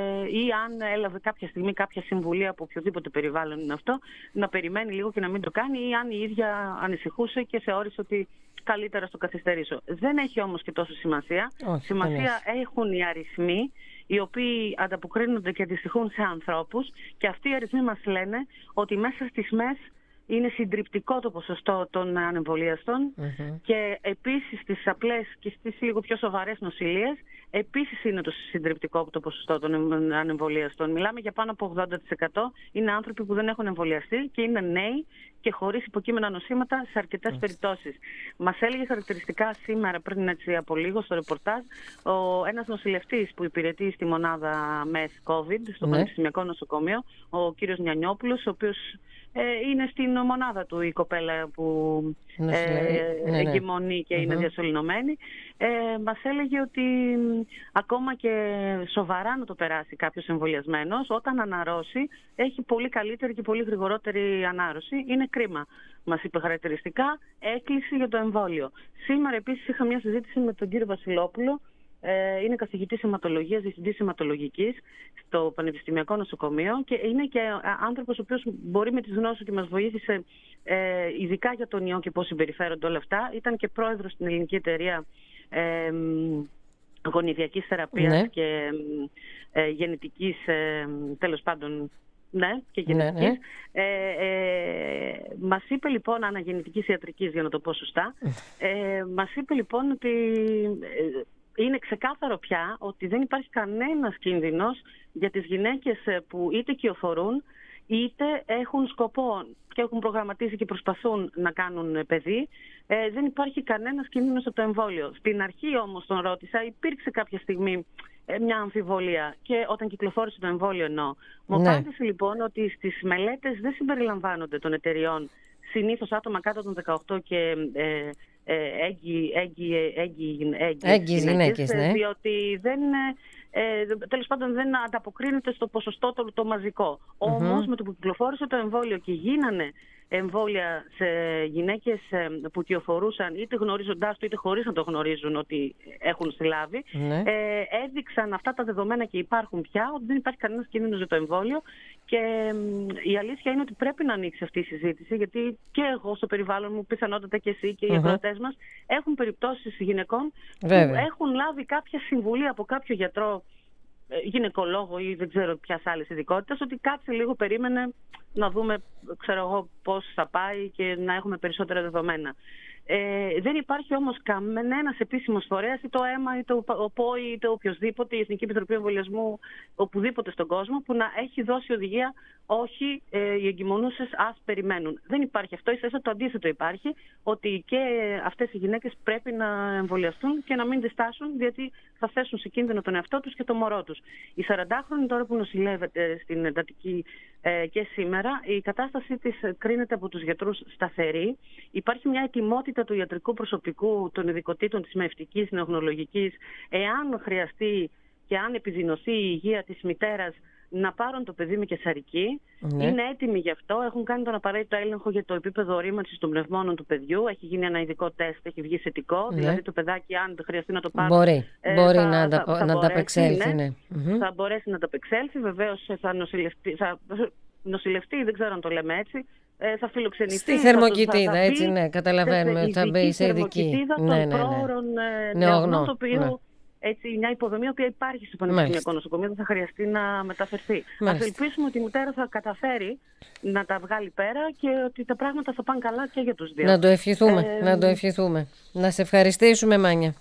ή αν έλαβε κάποια στιγμή κάποια συμβουλή από οποιοδήποτε περιβάλλον είναι αυτό, να περιμένει λίγο και να μην το κάνει, ή αν η ίδια ανησυχούσε και θεώρησε ότι καλύτερα στο καθυστερήσω. Δεν έχει όμως και τόσο σημασία. Όχι, σημασία έχουν οι αριθμοί, οι οποίοι ανταποκρίνονται και αντιστοιχούν σε ανθρώπους, και αυτοί οι αριθμοί μας λένε ότι μέσα στις ΜΕΣ είναι συντριπτικό το ποσοστό των ανεμβολίαστων mm-hmm. και επίσης στις απλές και στις λίγο πιο σοβαρές νοσηλείες επίσης είναι το συντριπτικό το ποσοστό των ανεμβολίαστων. Μιλάμε για πάνω από ογδόντα τοις εκατό είναι άνθρωποι που δεν έχουν εμβολιαστεί και είναι νέοι και χωρίς υποκείμενα νοσήματα σε αρκετές mm. περιπτώσεις. Μας έλεγε χαρακτηριστικά σήμερα, πριν έτσι από λίγο, στο ρεπορτάζ, ο, ένας νοσηλευτής που υπηρετεί στη μονάδα ΜΕΘ COVID, στο mm. Πανεπιστημιακό Νοσοκομείο, ο κύριος Νιανιόπουλος, ο οποίος ε, είναι στην μονάδα του η κοπέλα που ε, ναι, ναι. εγκυμονεί και mm-hmm. είναι διασωληνωμένη. Ε, μας έλεγε ότι ακόμα και σοβαρά να το περάσει κάποιος εμβολιασμένος, όταν αναρρώσει έχει πολύ καλύτερη και πολύ γρηγορότερη ανάρρωση. Είναι κρίμα. Μας είπε χαρακτηριστικά έκκληση για το εμβόλιο. Σήμερα επίσης είχα μια συζήτηση με τον κύριο Βασιλόπουλο, είναι καθηγητής αιματολογίας, διευθυντής αιματολογικής στο Πανεπιστημιακό Νοσοκομείο και είναι και άνθρωπος ο οποίος μπορεί με τις γνώσεις και μας βοήθησε ε, ειδικά για τον ιό και πώς συμπεριφέρονται όλα αυτά. Ήταν και πρόεδρος στην Ελληνική Εταιρεία ε, Γονιδιακής Θεραπείας ναι. και ε, γενετικής, ε, τέλος πάντων, ναι, και γενετικής. Ναι, ναι. Ε, ε, μας είπε λοιπόν, αναγεννητικής ιατρικής για να το πω σωστά, ε, μας είπε λοιπόν ότι ε, είναι ξεκάθαρο πια ότι δεν υπάρχει κανένας κίνδυνος για τις γυναίκες που είτε κυοφορούν είτε έχουν σκοπό και έχουν προγραμματίσει και προσπαθούν να κάνουν παιδί. Ε, δεν υπάρχει κανένας κίνδυνος από το εμβόλιο. Στην αρχή όμως τον ρώτησα, υπήρξε κάποια στιγμή ε, μια αμφιβολία και όταν κυκλοφόρησε το εμβόλιο εννοώ. Μου ναι. απάντησε λοιπόν ότι στις μελέτες δεν συμπεριλαμβάνονται των εταιριών συνήθως άτομα κάτω των δεκαοκτώ και ε, έγκυες γυναίκες, ναι. διότι δεν, ε, τέλος πάντων δεν ανταποκρίνεται στο ποσοστό το, το μαζικό. Mm-hmm. Όμως με το που κυκλοφόρησε το εμβόλιο και γίνανε εμβόλια σε γυναίκες που κυοφορούσαν είτε γνωρίζοντάς το είτε χωρίς να το γνωρίζουν ότι έχουν συλλάβει, mm-hmm. ε, έδειξαν αυτά τα δεδομένα και υπάρχουν πια ότι δεν υπάρχει κανένας κίνδυνος για το εμβόλιο και ε, η αλήθεια είναι ότι πρέπει να ανοίξει αυτή η συζήτηση, γιατί και εγώ στο περιβάλλον μου, πιθανότατα και εσύ και οι ακροατές mm-hmm. μας έχουν περιπτώσεις γυναικών Βέβαια. που έχουν λάβει κάποια συμβουλή από κάποιο γιατρό, γυναικολόγο ή δεν ξέρω ποιας άλλης ειδικότητας, ότι κάτσε λίγο, περίμενε να δούμε, ξέρω εγώ, πώς θα πάει και να έχουμε περισσότερα δεδομένα. Ε, δεν υπάρχει όμως κανένας επίσημος φορέας, είτε το αίμα, είτε ο ΠΟΗ, είτε οποιοδήποτε, η Εθνική Επιτροπή Εμβολιασμού, οπουδήποτε στον κόσμο, που να έχει δώσει οδηγία, όχι, ε, οι εγκυμονούσες ας περιμένουν. Δεν υπάρχει αυτό, ίσα ίσα το αντίθετο υπάρχει, ότι και αυτές οι γυναίκες πρέπει να εμβολιαστούν και να μην διστάσουν, διότι θα θέσουν σε κίνδυνο τον εαυτό τους και το μωρό τους. Η σαραντάχρονη τώρα που νοσηλεύεται στην εντατική ε, και σήμερα, η κατάστασή της κρίνεται από τους γιατρούς σταθερή. Υπάρχει μια ετοιμότητα του ιατρικού προσωπικού, των ειδικοτήτων της μευτικής, νεογνολογικής, εάν χρειαστεί και αν επιδεινωθεί η υγεία της μητέρας, να πάρουν το παιδί με καισαρική. Ναι. Είναι έτοιμοι γι' αυτό. Έχουν κάνει τον απαραίτητο έλεγχο για το επίπεδο ορίμανσης των πνευμόνων του παιδιού. Έχει γίνει ένα ειδικό τεστ, έχει βγει θετικό. Ναι. Δηλαδή το παιδάκι, αν χρειαστεί να το πάρει. Μπορεί, ε, μπορεί θα, να, θα, θα, θα να ανταπεξέλθει. Ναι. Ναι. Θα μπορέσει να ανταπεξέλθει. Βεβαίως θα νοσηλευτεί, θα νοσηλευτεί, δεν ξέρω αν το λέμε έτσι. Θα φιλοξενηθεί. Στη θερμοκοιτίδα, έτσι, ναι, καταλαβαίνουμε. Θα μπει σε ειδική. Ναι, ναι, ναι. Πρόωρων νεογνών, το οποίο. Έτσι, μια υποδομή που υπάρχει στο Πανεπιστημιακό Νοσοκομείο, δεν θα χρειαστεί να μεταφερθεί. Ας ελπίσουμε ότι η μητέρα θα καταφέρει να τα βγάλει πέρα και ότι τα πράγματα θα πάνε καλά και για τους δύο. Να το ευχηθούμε, ε, να το ευχηθούμε. Να σε ευχαριστήσουμε, Μάνια.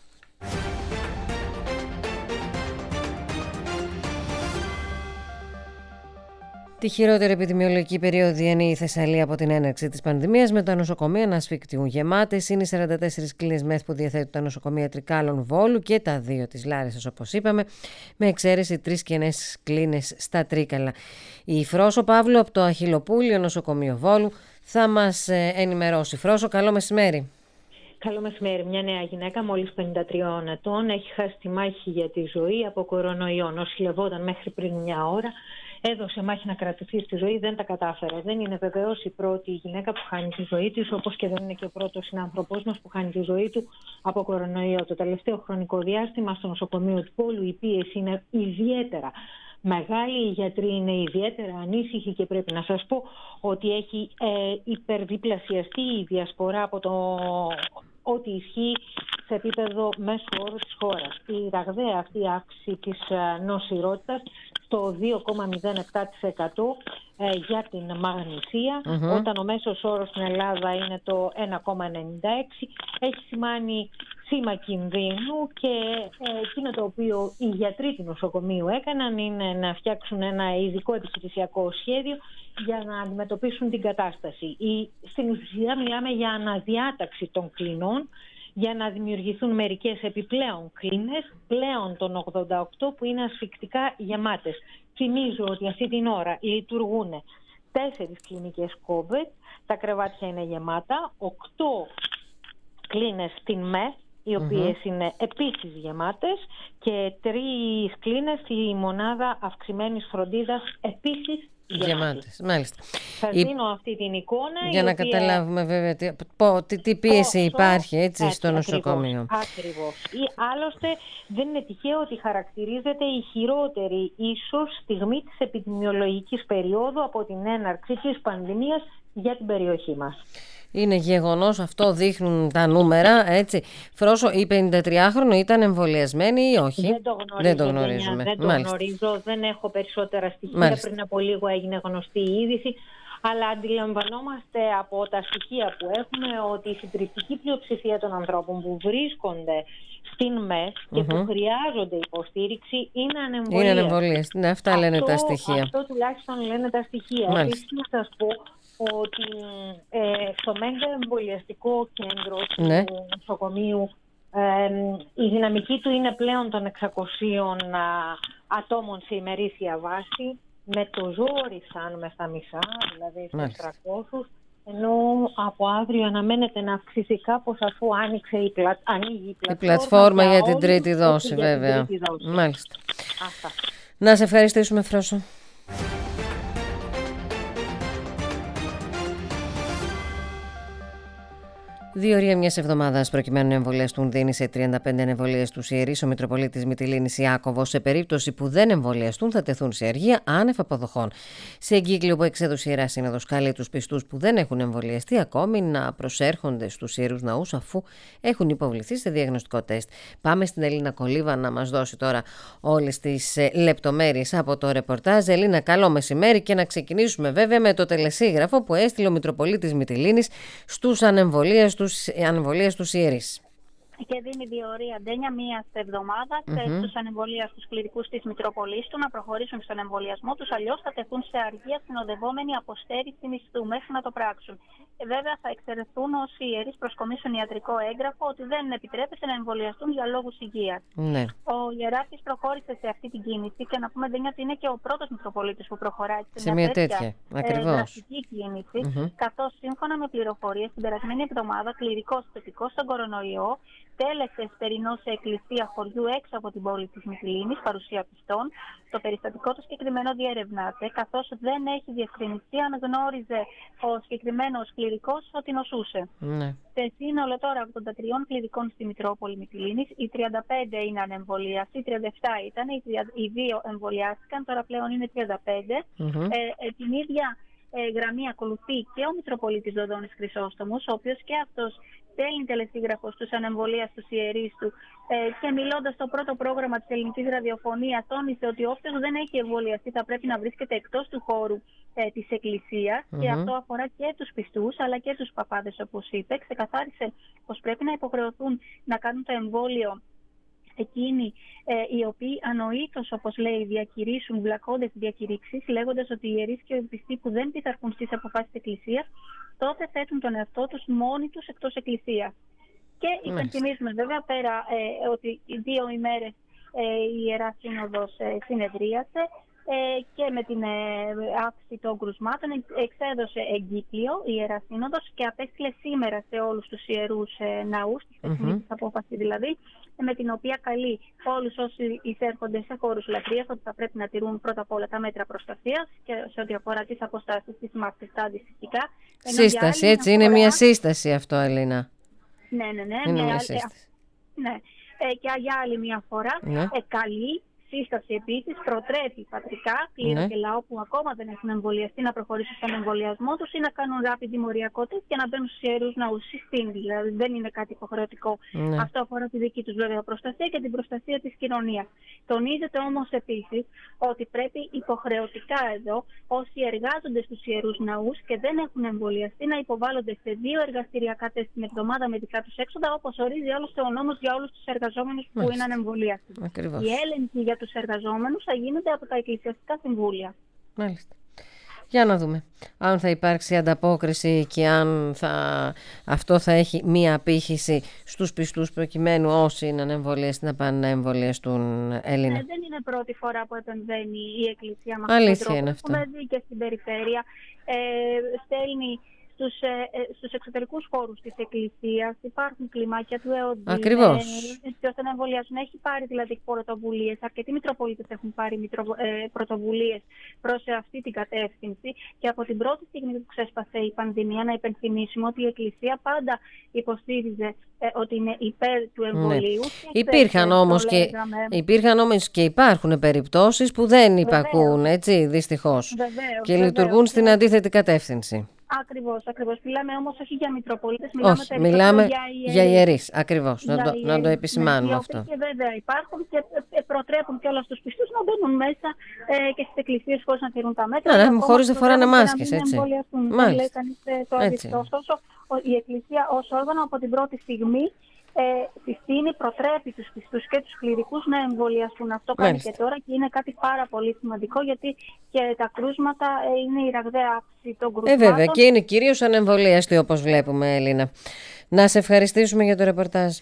Τη χειρότερη επιδημιολογική περίοδο διανύει η Θεσσαλία από την έναρξη της πανδημίας, με τα νοσοκομεία να ασφικτιούν γεμάτες. Είναι οι σαράντα τέσσερις κλίνες ΜΕΘ που διαθέτουν τα νοσοκομεία Τρικάλων, Βόλου και τα δύο της Λάρισσας, όπως είπαμε, με εξαίρεση τρεις κενές κλίνες στα Τρίκαλα. Η Φρόσο Παύλου από το Αχιλλοπούλιο Νοσοκομείο Βόλου θα μας ενημερώσει. Φρόσο, καλό μεσημέρι. Καλό μεσημέρι. Μια νέα γυναίκα μόλις πενήντα τριών ετών έχει χάσει τη μάχη για τη ζωή από κορονοϊό. Νοσηλευόταν μέχρι πριν μια ώρα. Έδωσε μάχη να κρατηθεί στη ζωή, δεν τα κατάφερε. Δεν είναι βεβαίως η πρώτη γυναίκα που χάνει τη ζωή της, όπως και δεν είναι και ο πρώτος συνάνθρωπός μας που χάνει τη ζωή του από κορονοϊό. Το τελευταίο χρονικό διάστημα στο νοσοκομείο του Βόλου η πίεση είναι ιδιαίτερα μεγάλη. Οι γιατροί είναι ιδιαίτερα ανήσυχοι και πρέπει να σας πω ότι έχει ε, υπερδιπλασιαστεί η διασπορά από το ό,τι ισχύει σε επίπεδο μέσου όρου της χώρας. Η ραγδαία αυτή αύξηση της νοσηρότητας στο δύο κόμμα μηδέν επτά τοις εκατό ε, για την μαγνησία, mm-hmm. όταν ο μέσος όρος στην Ελλάδα είναι το ένα κόμμα ενενήντα έξι, έχει σημάνει σήμα κινδύνου και ε, εκείνο το οποίο οι γιατροί του νοσοκομείου έκαναν είναι να φτιάξουν ένα ειδικό επιχειρησιακό σχέδιο για να αντιμετωπίσουν την κατάσταση. Η, στην ουσία μιλάμε για αναδιάταξη των κλινών, για να δημιουργηθούν μερικές επιπλέον κλίνες, πλέον των ογδόντα οκτώ που είναι ασφικτικά γεμάτες. Θυμίζω ότι αυτή την ώρα λειτουργούν τέσσερις κλινικές COVID, τα κρεβάτια είναι γεμάτα, οκτώ κλίνες στην ΜΕΘ, οι οποίες mm-hmm. είναι επίσης γεμάτες, και τρεις κλίνες στη μονάδα αυξημένης φροντίδας, επίσης Γεμάτες, μάλιστα. Θα η... δίνω αυτή την εικόνα. Για να οποία... καταλάβουμε βέβαια τι, πω, τι, τι πίεση Πόσο... υπάρχει έτσι, έτσι στο νοσοκομείο. Ακριβώς. Ή, άλλωστε δεν είναι τυχαίο ότι χαρακτηρίζεται η χειρότερη ίσως στιγμή της επιδημιολογικής περίοδου από την έναρξη της πανδημίας για την περιοχή μας. Είναι γεγονός, αυτό δείχνουν τα νούμερα, έτσι. Φρόσο, η πενηντατριάχρονη ήταν εμβολιασμένη ή όχι? Δεν το, γνωρίζω, δεν το γνωρίζουμε. Δεν το γνωρίζω, δεν έχω περισσότερα στοιχεία. Μάλιστα. Πριν από λίγο έγινε γνωστή η είδηση. Αλλά αντιλαμβανόμαστε από τα στοιχεία που έχουμε ότι η συντριπτική πλειοψηφία των ανθρώπων που βρίσκονται στην ΜΕΣ και mm-hmm. που χρειάζονται υποστήριξη είναι ανεμβολίες. Είναι ανεμβολίες, ναι, αυτά αυτό, λένε τα στοιχεία. Αυτό τουλάχιστον λένε τα στοιχεία. Επίσης να σας πω ότι ε, στο Μέγκα Εμβολιαστικό Κέντρο ναι. του νοσοκομείου ε, η δυναμική του είναι πλέον των εξακοσίων α, ατόμων σε ημερήσια βάση. Με το ζόρι φτάνουμε στα μισά, δηλαδή στους τριακόσιους, ενώ από αύριο αναμένεται να αυξηθεί κάπως αφού άνοιξε η, πλα... ανοίγει η πλατφόρμα, η πλατφόρμα για, για την τρίτη δόση, βέβαια. Την τρίτη δόση. Μάλιστα. Αυτά. Να σε ευχαριστήσουμε, Φρόσο. Διορία μια εβδομάδα προκειμένου να εμβολιαστούν δίνει σε τριάντα πέντε εμβολίες του Ιερείς ο Μητροπολίτης Μυτιλήνης Ιάκωβος. Σε περίπτωση που δεν εμβολιαστούν, θα τεθούν σε αργία άνευ αποδοχών. Σε εγκύκλιο που εξέδωσε η Ιερά Σύνοδος, καλεί τους πιστούς που δεν έχουν εμβολιαστεί ακόμη να προσέρχονται στους Ιερούς Ναούς αφού έχουν υποβληθεί σε διαγνωστικό τεστ. Πάμε στην Ελίνα Κολίβα να μας δώσει τώρα όλες τις λεπτομέρειες από το ρεπορτάζ. Ελίνα, καλό μεσημέρι και να ξεκινήσουμε βέβαια με το τελεσίγραφο που έστειλε ο Μητροπολίτης Μυτιλήνης στους ανεμβολίαστους ανεμβολίες του Ιερείς. Και δίνει διορία Ντένια μία εβδομάδα mm-hmm. στους ανεμβολίαστους κληρικούς της Μητρόπολης του να προχωρήσουν στον εμβολιασμό τους, αλλιώς θα τεθούν σε αργία συνοδευόμενη από στέρηση μισθού μέχρι να το πράξουν. Ε, βέβαια, θα εξαιρεθούν όσοι ιερείς προσκομίσουν ιατρικό έγγραφο ότι δεν επιτρέπεται να εμβολιαστούν για λόγους υγείας. Ναι. Ο ιεράρχης προχώρησε σε αυτή την κίνηση και να πούμε Ντένια ότι είναι και ο πρώτος Μητροπολίτης που προχωράει σε, σε μια τέτοια, τέτοια ε, δραστική κίνηση, mm-hmm. καθώς σύμφωνα με πληροφορίες την περασμένη εβδομάδα κληρικός θετικός στον κορονοϊό τέλεσε εσπερινό σε εκκλησία χωριού έξω από την πόλη της Μυτιλήνης, παρουσία πιστών. Το περιστατικό του συγκεκριμένο διερευνάται, καθώς δεν έχει διευκρινιστεί αν γνώριζε ο συγκεκριμένος κληρικός ότι νοσούσε. Ναι. Σε σύνολο τώρα ογδόντα τρία κληρικών στη Μητρόπολη Μυτιλήνης, οι τριάντα πέντε είναι ανεμβολίαστοι, οι τριάντα επτά ήταν, οι δύο εμβολιάστηκαν, τώρα πλέον είναι τριάντα πέντε. Mm-hmm. Ε, ε, την ίδια ε, γραμμή ακολουθεί και ο Μητροπολίτης Δοδόνης Χρυσόστομος, ο οποίος και αυτός στέλνει τελεσίγραφο στους ανεμβολίαστους ιερείς του ε, και μιλώντας στο πρώτο πρόγραμμα της ελληνικής ραδιοφωνίας τόνισε ότι όποιος δεν έχει εμβολιαστεί θα πρέπει να βρίσκεται εκτός του χώρου ε, της εκκλησίας mm-hmm. και αυτό αφορά και τους πιστούς αλλά και τους παπάδες, όπως είπε. Ξεκαθάρισε πως πρέπει να υποχρεωθούν να κάνουν το εμβόλιο εκείνοι ε, οι οποίοι ανοήτως, όπως λέει, διακηρύσουν βλακώντες διακηρύξεις, λέγοντας ότι οι ιερείς και οι πιστοί που δεν πειθαρχούν στις αποφάσεις της Εκκλησίας, τότε θέτουν τον εαυτό τους μόνοι τους εκτός Εκκλησίας. Και υπενθυμίζουμε βέβαια πέρα ε, ότι οι δύο ημέρες ε, η Ιερά Σύνοδος ε, συνεδρίασε ε, και με την ε, αύξηση των κρουσμάτων εξέδωσε εγκύκλιο η Ιερά Σύνοδος και απέστειλε σήμερα σε όλους τους ιερούς ε, ναούς, τη θεσμή της απόφαση δηλαδή, με την οποία καλεί όλους όσοι εισέρχονται σε χώρους λατρείας ότι θα πρέπει να τηρούν πρώτα απ' όλα τα μέτρα προστασίας και σε ό,τι αφορά τις αποστάσεις της μάσκης τα αντιστοιχικά. Σύσταση, έτσι, αφορά... είναι μια σύσταση αυτό, Ελίνα. Ναι, ναι, ναι. Είναι μια, μια ε, σύσταση. Ναι. Ε, και για άλλη μια φορά ναι. ε, καλεί, σύσταση επίσης, προτρέπει πατρικά, κλήρα ναι. και λαό που ακόμα δεν έχουν εμβολιαστεί να προχωρήσουν στον εμβολιασμό τους ή να κάνουν rapid τιμωριακό τεστ και να μπαίνουν στους ιερούς ναούς. Συστήνει, δηλαδή δεν είναι κάτι υποχρεωτικό. Ναι. Αυτό αφορά τη δική τους βέβαια προστασία και την προστασία της κοινωνίας. Τονίζεται όμως επίσης ότι πρέπει υποχρεωτικά εδώ όσοι εργάζονται στους ιερούς ναούς και δεν έχουν εμβολιαστεί να υποβάλλονται σε δύο εργαστηριακά τεστ την εβδομάδα με δικά τους έξοδα, όπως ορίζει άλλωστε ο νόμος για όλους τους εργαζόμενους που Μάλιστα. είναι ανεμβολιαστοί. Η έλεγχη για τους εργαζόμενους θα γίνονται από τα εκκλησιαστικά συμβούλια. Μάλιστα. Για να δούμε αν θα υπάρξει ανταπόκριση και αν θα, αυτό θα έχει μία απήχηση στους πιστούς προκειμένου όσοι είναι ανεμβολιαστοί να πάνε να εμβολιαστούν, Έλληνα. Ε, δεν είναι πρώτη φορά που επεμβαίνει η Εκκλησία μας. Αλήθεια είναι αυτό. Έχουμε δει και στην περιφέρεια. Ε, στέλνει Στους, ε, στους εξωτερικούς χώρους της Εκκλησίας υπάρχουν κλιμάκια του ΕΟΔΗ. Ακριβώς. Έτσι ώστε να εμβολιάσουν. Έχει πάρει δηλαδή πρωτοβουλίες. Αρκετοί Μητροπολίτες έχουν πάρει μητρο, ε, πρωτοβουλίες προς αυτή την κατεύθυνση. Και από την πρώτη στιγμή που ξέσπασε η πανδημία, να υπενθυμίσουμε ότι η Εκκλησία πάντα υποστήριζε ε, ότι είναι υπέρ του εμβολίου. Ναι. Υπήρχαν όμως και, υπήρχαν όμως και υπάρχουν περιπτώσεις που δεν υπακούν, έτσι, δυστυχώς. Βεβαίως, και βεβαίως, λειτουργούν βεβαίως. στην αντίθετη κατεύθυνση. Ακριβώς, ακριβώς. Μιλάμε όμως όχι για Μητροπολίτες, μιλάμε, όχι, μιλάμε για ιερείς. Για ιερείς. Ακριβώς, για να, το, ιερείς, να το επισημάνουμε ναι, αυτό. Και βέβαια υπάρχουν και προτρέπουν και όλα στους πιστούς να μπαίνουν μέσα ε, και στις εκκλησίες χωρίς να τηρούν τα μέτρα. Ναι, ναι, χωρίς να φοράνε μάσκες, έτσι. Δεν λέει κανείς το αντίθετο. Ωστόσο, η Εκκλησία ως όργανο από την πρώτη στιγμή Ε, συστήνει, προτρέπει τους πιστούς και τους κληρικούς να εμβολιαστούν. Αυτό κάνει και τώρα και είναι κάτι πάρα πολύ σημαντικό, γιατί και τα κρούσματα ε, είναι η ραγδαία αύξηση των κρούσματων. Ε, βέβαια, και είναι κυρίως ανεμβολίαστοι, όπως βλέπουμε, Έλληνα. Να σε ευχαριστήσουμε για το ρεπορτάζ.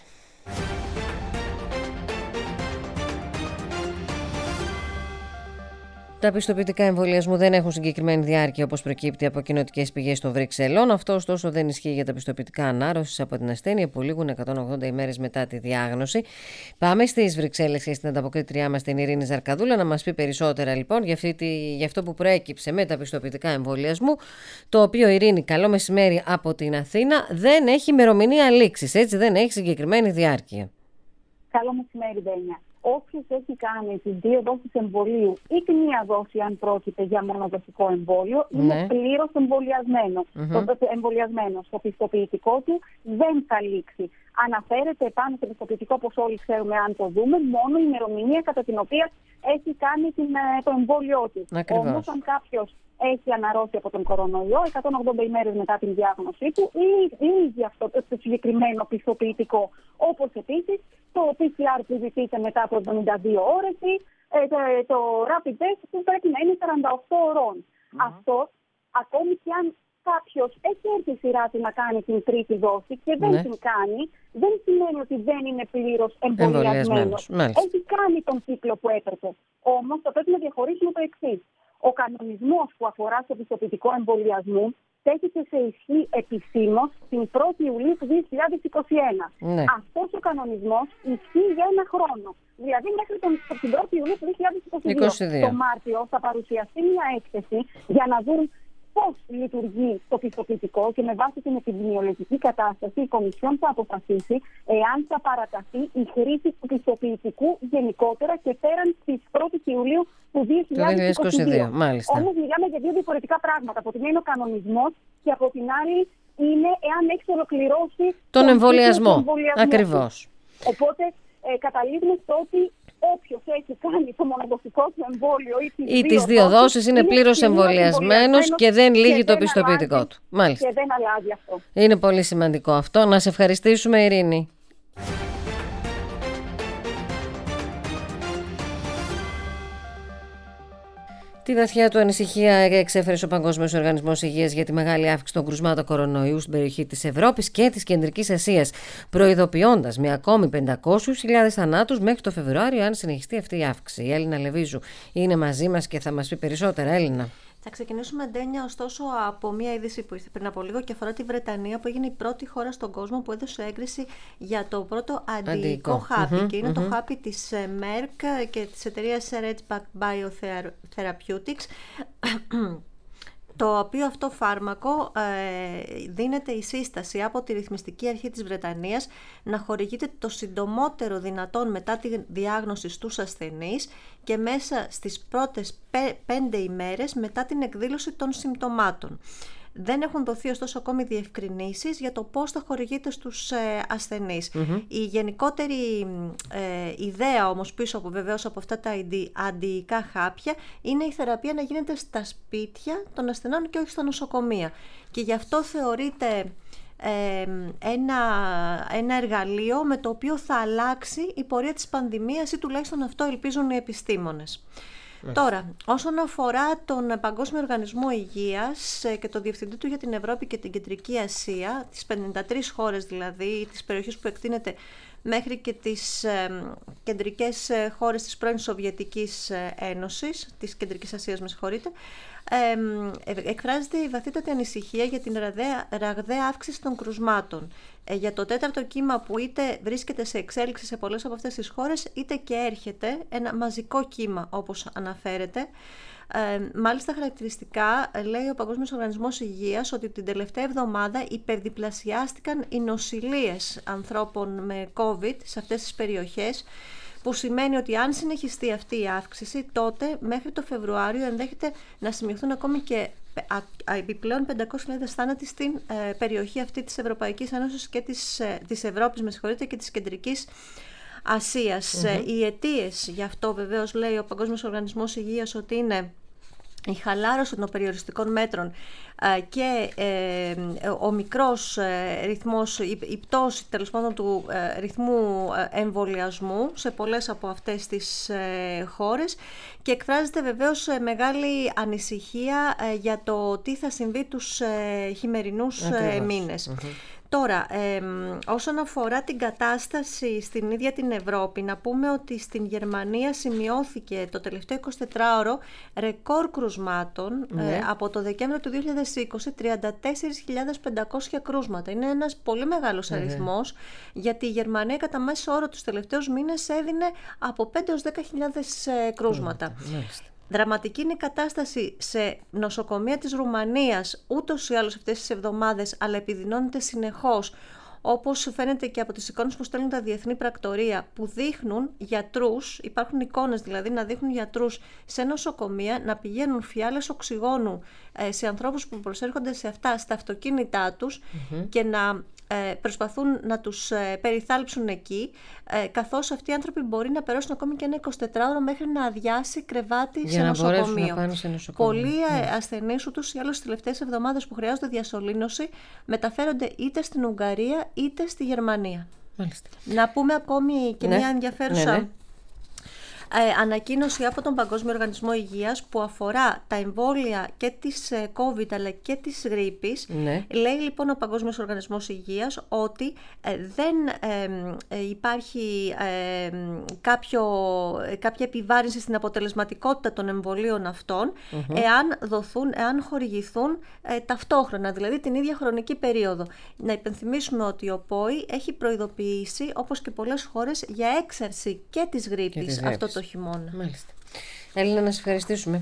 Τα πιστοποιητικά εμβολιασμού δεν έχουν συγκεκριμένη διάρκεια, όπως προκύπτει από κοινοτικές πηγές των Βρυξελών. Αυτό, ωστόσο, δεν ισχύει για τα πιστοποιητικά ανάρρωσης από την ασθένεια που λήγουν εκατόν ογδόντα ημέρες μετά τη διάγνωση. Πάμε στις Βρυξέλλες και στην ανταποκρίτριά μας, την Ειρήνη Ζαρκαδούλα, να μας πει περισσότερα λοιπόν για, αυτή τη, για αυτό που προέκυψε με τα πιστοποιητικά εμβολιασμού. Το οποίο, Ειρήνη, καλό μεσημέρι από την Αθήνα, δεν έχει ημερομηνία λήξης, έτσι, δεν έχει συγκεκριμένη διάρκεια. Καλό μεσημέρι, Ντένια. Όποιος έχει κάνει τις δύο δόσεις εμβολίου ή τη μία δόση, αν πρόκειται για μονοδοσικό εμβόλιο, ναι, είναι πλήρως εμβολιασμένο. Mm-hmm. Το εμβολιασμένο στο πιστοποιητικό του δεν θα λήξει. Αναφέρεται πάνω στο πιστοποιητικό, όπως όλοι ξέρουμε, αν το δούμε, μόνο η ημερομηνία κατά την οποία έχει κάνει την, το εμβόλιό του. Όμως, αν κάποιος έχει αναρρώσει από τον κορονοϊό εκατόν ογδόντα ημέρες μετά την διάγνωσή του, ή ήδη αυτό το συγκεκριμένο πιστοποιητικό. Όπως επίσης το πι σι αρ που ζητείται μετά από εβδομήντα δύο ώρες ή ε, το, το rapid test που πρέπει να είναι σαράντα οκτώ ώρων. Mm-hmm. Αυτό, ακόμη και αν κάποιος έχει έρθει η σειρά του να κάνει την τρίτη δόση και δεν ναι. την κάνει, δεν σημαίνει ότι δεν είναι πλήρως εμβολιασμένος. Έχει κάνει τον κύκλο που έπρεπε. Όμως θα πρέπει να διαχωρίσουμε το εξής. Ο κανονισμός που αφορά στο πιστοποιητικό εμβολιασμού τέθηκε σε ισχύ επισήμως την πρώτη Ιουλίου του δύο χιλιάδες είκοσι ένα. Ναι. Αυτός ο κανονισμός ισχύει για ένα χρόνο. Δηλαδή μέχρι τον, την πρώτη Ιουλίου του δύο χιλιάδες είκοσι δύο. είκοσι δύο. Το Μάρτιο θα παρουσιαστεί μια έκθεση για να δουν πώς λειτουργεί το πιστοποιητικό και με βάση την επιδημιολογική κατάσταση η Κομισιόν θα αποφασίσει εάν θα παραταθεί η χρήση του πιστοποιητικού γενικότερα και πέραν της πρώτης Ιουλίου του δύο χιλιάδες είκοσι δύο. Όμως μιλάμε για δύο διαφορετικά πράγματα. Από τη μία είναι ο κανονισμός και από την άλλη είναι εάν έχει ολοκληρώσει τον, τον εμβολιασμό. Ακριβώς. Οπότε ε, καταλήγουμε στο ότι όποιος έχει κάνει το μονοδοσικό του εμβόλιο ή τις, ή δύο, τις δύο δόσεις είναι πλήρως εμβολιασμένος και δεν λύγει το πιστοποιητικό αλλάζει, του. Μάλιστα. Και δεν αλλάζει αυτό. Είναι πολύ σημαντικό αυτό. Να σε ευχαριστήσουμε, Ειρήνη. Τη βαθιά του ανησυχία εξέφερε ο Παγκόσμιος Οργανισμός Υγείας για τη μεγάλη αύξηση των κρουσμάτων κορονοϊού στην περιοχή της Ευρώπης και της Κεντρικής Ασίας, προειδοποιώντας με ακόμη πεντακόσιες χιλιάδες θανάτους μέχρι το Φεβρουάριο αν συνεχιστεί αυτή η αύξηση. Η Έλληνα Λεβίζου είναι μαζί μας και θα μας πει περισσότερα. Έλληνα. Θα ξεκινήσουμε, Ντένια, ωστόσο, από μια είδηση που ήρθε πριν από λίγο και αφορά τη Βρετανία, που έγινε η πρώτη χώρα στον κόσμο που έδωσε έγκριση για το πρώτο αντιϊκό χάπι. Mm-hmm, και είναι mm-hmm. το χάπι της Merck και της εταιρείας Redback Biotherapeutics, το οποίο αυτό φάρμακο ε, δίνεται η σύσταση από τη Ρυθμιστική Αρχή της Βρετανίας να χορηγείται το συντομότερο δυνατόν μετά τη διάγνωση στους ασθενείς και μέσα στις πρώτες πέ, πέντε ημέρες μετά την εκδήλωση των συμπτωμάτων. Δεν έχουν δοθεί ωστόσο ακόμη διευκρινήσεις για το πώς θα χορηγείται στους ε, ασθενείς. Mm-hmm. Η γενικότερη ε, ιδέα όμως πίσω από βεβαίως από αυτά τα αντιϊκά χάπια είναι η θεραπεία να γίνεται στα σπίτια των ασθενών και όχι στα νοσοκομεία. Και γι' αυτό θεωρείται ε, ένα, ένα εργαλείο με το οποίο θα αλλάξει η πορεία της πανδημίας ή τουλάχιστον αυτό ελπίζουν οι επιστήμονες. Τώρα, όσον αφορά τον Παγκόσμιο Οργανισμό Υγείας και το Διευθυντή του για την Ευρώπη και την Κεντρική Ασία, τις πενήντα τρεις χώρες δηλαδή, τις περιοχές που εκτείνεται μέχρι και τις ε, κεντρικές χώρες της πρώην Σοβιετικής Ένωσης, της Κεντρικής Ασίας, με συγχωρείτε, ε, εκφράζεται η βαθύτατη ανησυχία για την ραγδαία, ραγδαία αύξηση των κρουσμάτων. Ε, για το τέταρτο κύμα που είτε βρίσκεται σε εξέλιξη σε πολλές από αυτές τις χώρες, είτε και έρχεται ένα μαζικό κύμα, όπως αναφέρεται. Ε, μάλιστα χαρακτηριστικά λέει ο Παγκόσμιος Οργανισμός Υγείας ότι την τελευταία εβδομάδα υπερδιπλασιάστηκαν οι νοσηλίες ανθρώπων με COVID σε αυτές τις περιοχές, που σημαίνει ότι αν συνεχιστεί αυτή η αύξηση, τότε μέχρι το Φεβρουάριο ενδέχεται να σημειωθούν ακόμη και επιπλέον πεντακόσιες χιλιάδες θάνατοι στην ε, περιοχή αυτή της Ευρωπαϊκής Ένωσης και της, ε, της Ευρώπης, με συγχωρείτε, και της Κεντρικής Ασίας. Mm-hmm. Οι αιτίες γι' αυτό βεβαίως λέει ο Παγκόσμιος Οργανισμός Υγείας ότι είναι η χαλάρωση των περιοριστικών μέτρων και ε, ο μικρός ε, ρυθμός, η, η πτώση τέλος πάντων του ε, ρυθμού εμβολιασμού σε πολλές από αυτές τις ε, χώρες, και εκφράζεται βεβαίως μεγάλη ανησυχία ε, για το τι θα συμβεί τους ε, χειμερινούς ε, μήνες. Mm-hmm. Τώρα, ε, όσον αφορά την κατάσταση στην ίδια την Ευρώπη, να πούμε ότι στην Γερμανία σημειώθηκε το τελευταίο εικοσιτετράωρο ρεκόρ κρουσμάτων, ναι. ε, από το Δεκέμβριο του δύο χιλιάδες είκοσι, τριάντα τέσσερις χιλιάδες πεντακόσια κρούσματα. Είναι ένας πολύ μεγάλος ναι. αριθμός, γιατί η Γερμανία κατά μέσο όρο τους τελευταίους μήνες έδινε από πέντε έως δέκα χιλιάδες ε, κρούσματα. Ναι. Δραματική είναι η κατάσταση σε νοσοκομεία της Ρουμανίας ούτως ή άλλως αυτές τις εβδομάδες, αλλά επιδεινώνεται συνεχώς, όπως φαίνεται και από τις εικόνες που στέλνουν τα διεθνή πρακτορεία, που δείχνουν γιατρούς, υπάρχουν εικόνες δηλαδή να δείχνουν γιατρούς σε νοσοκομεία να πηγαίνουν φιάλες οξυγόνου ε, σε ανθρώπους που προσέρχονται σε αυτά στα αυτοκίνητά τους mm-hmm. και να ε, προσπαθούν να τους ε, περιθάλψουν εκεί, ε, καθώς αυτοί οι άνθρωποι μπορεί να περάσουν ακόμη και ένα εικοσιτετράωρο μέχρι να αδειάσει κρεβάτι για σε, να νοσοκομείο. Να σε νοσοκομείο. Πολλοί mm. ασθενείς ούτως ή άλλως τις τελευταίες εβδομάδες που χρειάζονται διασωλήνωση μεταφέρονται είτε στην Ουγγαρία είτε στη Γερμανία. Μάλιστα. Να πούμε ακόμη και ναι. μια ενδιαφέρουσα ναι, ναι. Ε, ανακοίνωση από τον Παγκόσμιο Οργανισμό Υγείας που αφορά τα εμβόλια και της ε, COVID αλλά και της γρίπης. Ναι. Λέει λοιπόν ο Παγκόσμιος Οργανισμός Υγείας ότι ε, δεν ε, ε, υπάρχει ε, κάποιο, ε, κάποια επιβάρυνση στην αποτελεσματικότητα των εμβολίων αυτών mm-hmm. εάν δοθούν, εάν χορηγηθούν ε, ταυτόχρονα, δηλαδή την ίδια χρονική περίοδο. Να υπενθυμίσουμε ότι ο ΠΟΗ έχει προειδοποιήσει, όπως και πολλές χώρες, για έξαρση και της γρίπης αυτό το χειμώνα. Μάλιστα. Έλληνα, να σε ευχαριστήσουμε.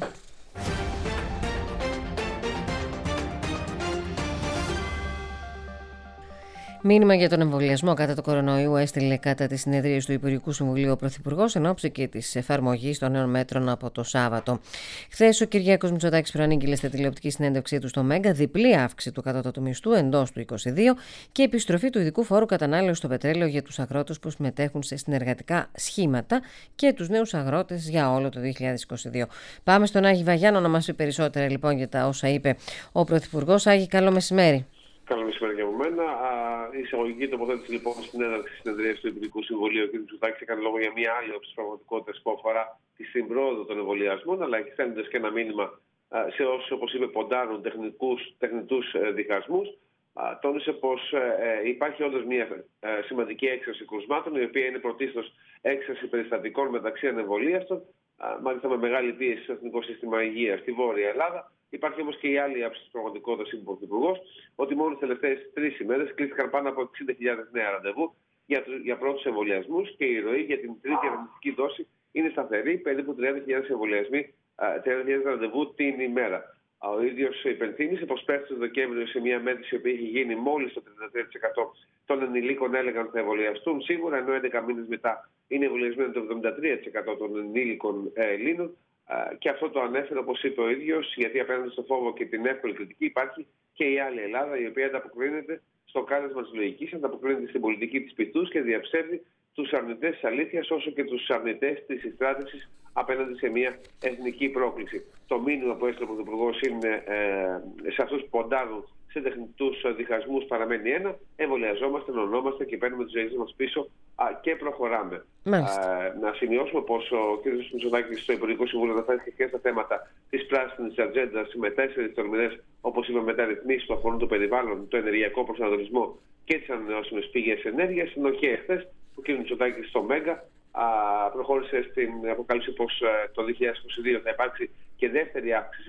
Μήνυμα για τον εμβολιασμό κατά το κορονοϊού έστειλε κατά τη συνεδρίαση του Υπουργικού Συμβουλίου ο Πρωθυπουργός εν ώψη και της εφαρμογής των νέων μέτρων από το Σάββατο. Χθες ο Κυριάκος Μητσοτάκης προανήγγειλε στη τηλεοπτική συνέντευξή του στο Μέγκα διπλή αύξηση του κατώτατου μισθού εντός του είκοσι δύο και επιστροφή του ειδικού φόρου κατανάλωσης στο πετρέλαιο για τους αγρότες που συμμετέχουν σε συνεργατικά σχήματα και τους νέους αγρότες για όλο το δύο χιλιάδες είκοσι δύο. Πάμε στον Άγη Βαγιάνο να μας πει περισσότερα λοιπόν για τα όσα είπε ο Πρωθυπουργός. Άγη, καλό μεσημέρι. Καλό μεσημέρι για μένα. Η εισαγωγική τοποθέτηση λοιπόν στην έναρξη συνεδρίας του Υπουργικού Συμβουλίου, ο κ. Μητσοτάκης έκανε λόγο για μια άλλη όψη πραγματικότητα που αφορά τη συμπρόοδο των εμβολιασμών, αλλά στέλνοντας και ένα μήνυμα σε όσους, όπως είπε, ποντάρουν τεχνητούς διχασμούς. Τόνισε πως υπάρχει όντως μια σημαντική έξαρση κρουσμάτων, η οποία είναι πρωτίστως έξαρση περιστατικών μεταξύ ανεμβολίαστων, μάλιστα με μεγάλη πίεση στο Εθνικό Σύστημα Υγείας στη Βόρεια Ελλάδα. Υπάρχει όμως και η άλλη άψη της πραγματικότητας, είπε ο Πρωθυπουργός, ότι μόνο τις τελευταίες τρεις ημέρες κλείστηκαν πάνω από εξήντα χιλιάδες νέα ραντεβού για, για πρώτους εμβολιασμούς και η ροή για την τρίτη αρνητική δόση είναι σταθερή, περίπου τριάντα χιλιάδες εμβολιασμοί, τριάντα χιλιάδες ραντεβού την ημέρα. Ο ίδιος υπενθύμησε πως πέρσι το Δεκέμβριο σε μια μέτρηση που είχε γίνει μόλις το τριάντα τρία τοις εκατό των ενηλίκων έλεγαν ότι θα εμβολιαστούν σίγουρα, ενώ έντεκα μήνες μετά είναι εμβολιασμένοι το εβδομήντα τρία τοις εκατό των ενήλικων Ελλήνων. Και αυτό το ανέφερε, όπως είπε ο ίδιος, γιατί απέναντι στο φόβο και την εύκολη κριτική υπάρχει και η άλλη Ελλάδα, η οποία ανταποκρίνεται στο κάλεσμα της λογικής, ανταποκρίνεται στην πολιτική της πειθούς και διαψεύδει τους αρνητές της αλήθειας όσο και τους αρνητές της συστράτευσης απέναντι σε μια εθνική πρόκληση. Το μήνυμα που έστειλε ο Πρωθυπουργός είναι ε, σε αυτούς που ποντάρουν σε τεχνητούς διχασμούς παραμένει ένα. Εμβολιαζόμαστε, ενωνόμαστε και παίρνουμε τις ζωές μας πίσω α, και προχωράμε. Α, να σημειώσουμε πως ο κ. Μητσοτάκης στο Υπουργικό Συμβούλιο αναφέρθηκε και στα θέματα της πράσινης ατζέντας με τέσσερις τολμηρές, όπως είπαμε, μεταρρυθμίσεις που αφορούν το περιβάλλον, το ενεργειακό προσανατολισμό και τις ανανεώσιμες πηγές ενέργειας. Ενώ και εχθές ο κ. Μητσοτάκης στο Μέγκα α, προχώρησε στην αποκάλυψη πως το δύο χιλιάδες είκοσι δύο θα υπάρξει και δεύτερη αύξηση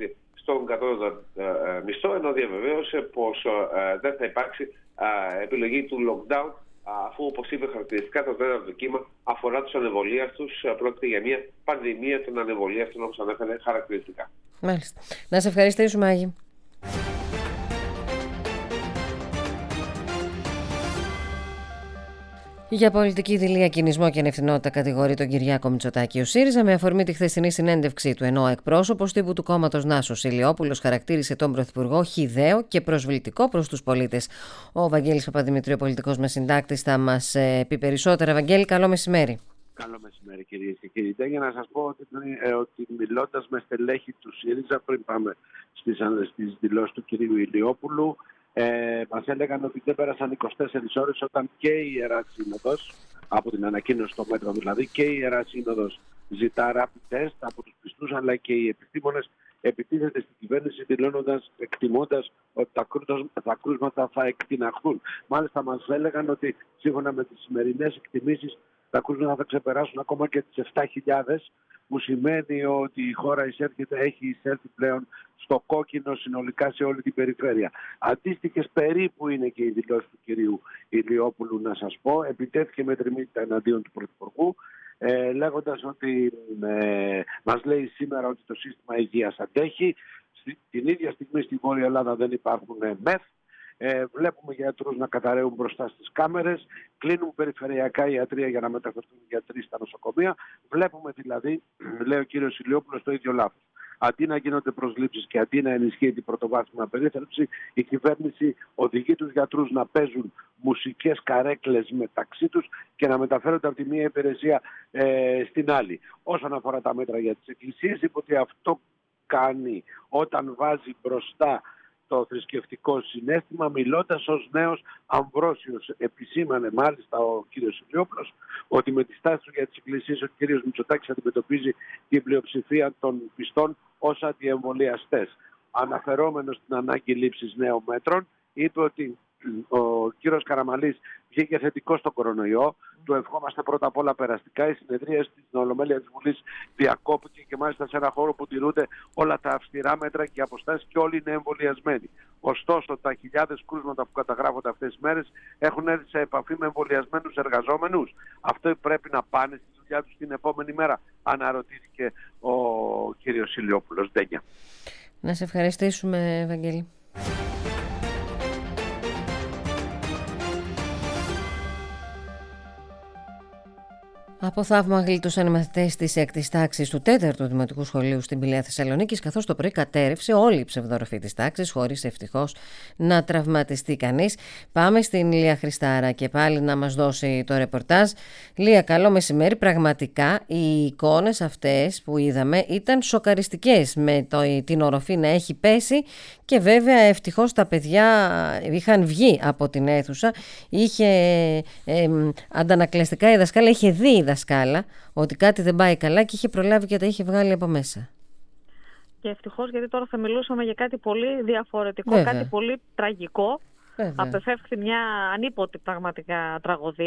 στον κατώτατο μισθό, ενώ διαβεβαίωσε πως δεν θα υπάρξει επιλογή του lockdown, αφού, όπως είπε χαρακτηριστικά, το τέταρτο κύμα αφορά τους ανεμβολίαστους. Πρόκειται για μια πανδημία των ανεμβολίαστων, όπως ανέφερε χαρακτηριστικά. Μάλιστα. Να σε ευχαριστήσουμε, Άγη. Για πολιτική δειλία, κινησμό και ανευθυνότητα κατηγορεί τον Κυριάκο Μητσοτάκη ο ΣΥΡΙΖΑ, με αφορμή τη χθεσινή συνέντευξή του, ενώ ο εκπρόσωπος τύπου του κόμματος Νάσος Ηλιόπουλος χαρακτήρισε τον Πρωθυπουργό χυδαίο και προσβλητικό προς τους πολίτες. Ο Βαγγέλης Παπαδημητρίου, πολιτικός μας συντάκτης, θα μας πει περισσότερα. Βαγγέλη, καλό μεσημέρι. Καλό μεσημέρι, κυρίες και κύριοι. Για να σας πω ότι, ε, ότι μιλώντας με στελέχη του ΣΥΡΙΖΑ, πριν πάμε στις, στις δηλώσεις του κυρίου Ηλιόπουλου, Ε, μας έλεγαν ότι δεν πέρασαν είκοσι τέσσερις ώρες όταν και η Ιερά Σύνοδος, από την ανακοίνωση των μέτρων δηλαδή, και η Ιερά Σύνοδος ζητά rapid test από τους πιστούς, αλλά και οι επιστήμονες επιτίθεται στην κυβέρνηση, δηλώνοντας, εκτιμώντας ότι τα, κρούσματα, τα κρούσματα θα εκτιναχθούν. Μάλιστα μας έλεγαν ότι σύμφωνα με τις σημερινές εκτιμήσεις τα κρούσματα θα ξεπεράσουν ακόμα και τις επτά χιλιάδες, που σημαίνει ότι η χώρα εισέρχεται, έχει εισέλθει πλέον στο κόκκινο συνολικά σε όλη την περιφέρεια. Αντίστοιχες περίπου είναι και οι δηλώσεις του κυρίου Ηλιόπουλου, να σας πω. Επιτέθηκε με τριμήνυτα εναντίον του Πρωθυπουργού, ε, λέγοντας ότι ε, μας λέει σήμερα ότι το σύστημα υγείας αντέχει. Στη, την ίδια στιγμή στη Βόρεια Ελλάδα δεν υπάρχουν ε, μεθ. Ε, βλέπουμε γιατρούς να καταραίουν μπροστά στις κάμερες, κλείνουν περιφερειακά ιατρία για να μεταφερθούν οι γιατροί στα νοσοκομεία. Βλέπουμε δηλαδή, λέει ο κύριος Ηλιόπουλος, το ίδιο λάθος. Αντί να γίνονται προσλήψεις και αντί να ενισχύει την πρωτοβάθμια περίθαλψη, η κυβέρνηση οδηγεί τους γιατρούς να παίζουν μουσικές καρέκλες μεταξύ τους και να μεταφέρονται από τη μία υπηρεσία ε, στην άλλη. Όσον αφορά τα μέτρα για τις εκκλησίες, είπε ότι αυτό κάνει όταν βάζει μπροστά το θρησκευτικό συναίσθημα, μιλώντας ως νέος Αμβρόσιος. Επισήμανε μάλιστα ο κύριος Ηλιόπουλος ότι με τη στάση του για τις εκκλησίες ο κύριος Μητσοτάκης αντιμετωπίζει την πλειοψηφία των πιστών ως αντιεμβολιαστές. Αναφερόμενος στην ανάγκη λήψης νέων μέτρων, είπε ότι ο κύριος Καραμανλής βγήκε θετικό στον κορονοϊό. Του ευχόμαστε πρώτα απ' όλα περαστικά. Η συνεδρία στην Ολομέλεια της Βουλής διακόπηκε και μάλιστα σε ένα χώρο που τηρούνται όλα τα αυστηρά μέτρα και αποστάσεις και όλοι είναι εμβολιασμένοι. Ωστόσο, τα χιλιάδες κρούσματα που καταγράφονται αυτές τις μέρες έχουν έρθει σε επαφή με εμβολιασμένους εργαζόμενους. Αυτό πρέπει να πάνε στη δουλειά τους την επόμενη μέρα, αναρωτήθηκε ο κύριος Ηλιόπουλος. Ντένια. Να σε ευχαριστήσουμε, Ευαγγέλη. Από θαύμα γλίτωσαν οι μαθητές της έκτης τάξης του τέταρτου Δημοτικού Σχολείου στην Πηλαία Θεσσαλονίκης, καθώς το πρωί κατέρευσε όλη η ψευδορροφή της τάξης, χωρίς ευτυχώς να τραυματιστεί κανείς. Πάμε στην Λία Χριστάρα και πάλι να μας δώσει το ρεπορτάζ. Λία, καλό μεσημέρι. Πραγματικά οι εικόνες αυτές που είδαμε ήταν σοκαριστικές, με το, την οροφή να έχει πέσει και βέβαια ευτυχώς τα παιδιά είχαν βγει από την αίθουσα. Είχε ε, αντανακλαστικά η δασκάλα, είχε δει η δασκάλα ότι κάτι δεν πάει καλά και είχε προλάβει και τα είχε βγάλει από μέσα. Και ευτυχώς, γιατί τώρα θα μιλούσαμε για κάτι πολύ διαφορετικό, Βέβαια. κάτι πολύ τραγικό. Βέβαια. Απεφεύχθη μια ανίποτη πραγματικά τραγωδία.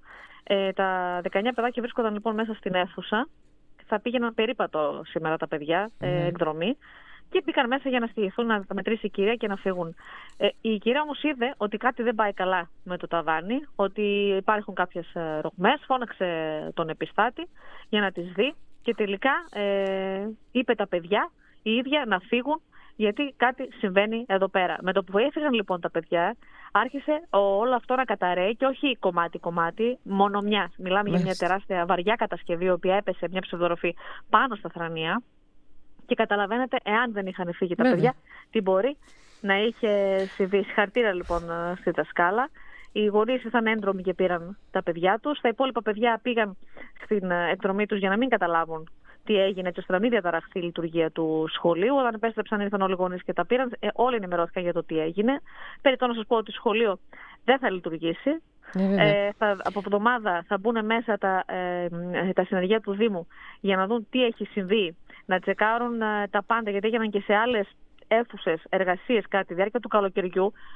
Ε, τα δεκαεννιά παιδάκια βρίσκονταν λοιπόν μέσα στην αίθουσα. Θα πήγαιναν περίπατο σήμερα τα παιδιά, mm. ε, εκδρομή. Και μπήκαν μέσα για να στοιχηθούν, να τα μετρήσει η κυρία και να φύγουν. Ε, η κυρία όμως είδε ότι κάτι δεν πάει καλά με το ταβάνι, ότι υπάρχουν κάποιες ρογμές, φώναξε τον επιστάτη για να τις δει και τελικά ε, είπε τα παιδιά οι ίδια να φύγουν, γιατί κάτι συμβαίνει εδώ πέρα. Με το που έφυγαν λοιπόν τα παιδιά, άρχισε όλο αυτό να καταραίει και όχι κομμάτι-κομμάτι, μόνο μια. Μιλάμε Μάλιστα. για μια τεράστια βαριά κατασκευή, η οποία έπεσε μια ψευδορροφή πάνω στα θρανία. Και καταλαβαίνετε, εάν δεν είχαν φύγει τα Βέβαια. παιδιά, τι μπορεί να είχε συμβεί. Συγχαρητήρια λοιπόν στη δασκάλα. Οι γονείς ήταν έντρομοι και πήραν τα παιδιά τους. Τα υπόλοιπα παιδιά πήγαν στην εκδρομή τους για να μην καταλάβουν τι έγινε, έτσι ώστε να μην διαταραχθεί η λειτουργία του σχολείου. Όταν επέστρεψαν, ήρθαν όλοι οι γονείς και τα πήραν. Ε, όλοι ενημερώθηκαν για το τι έγινε. Περιττό να σας πω ότι το σχολείο δεν θα λειτουργήσει. Ε, θα, από εβδομάδα θα μπουν μέσα τα, ε, τα συνεργεία του Δήμου για να δουν τι έχει συμβεί, να τσεκάρουν ε, τα πάντα, γιατί έγιναν και σε άλλες αίθουσες εργασίες κατά τη διάρκεια του καλοκαιριού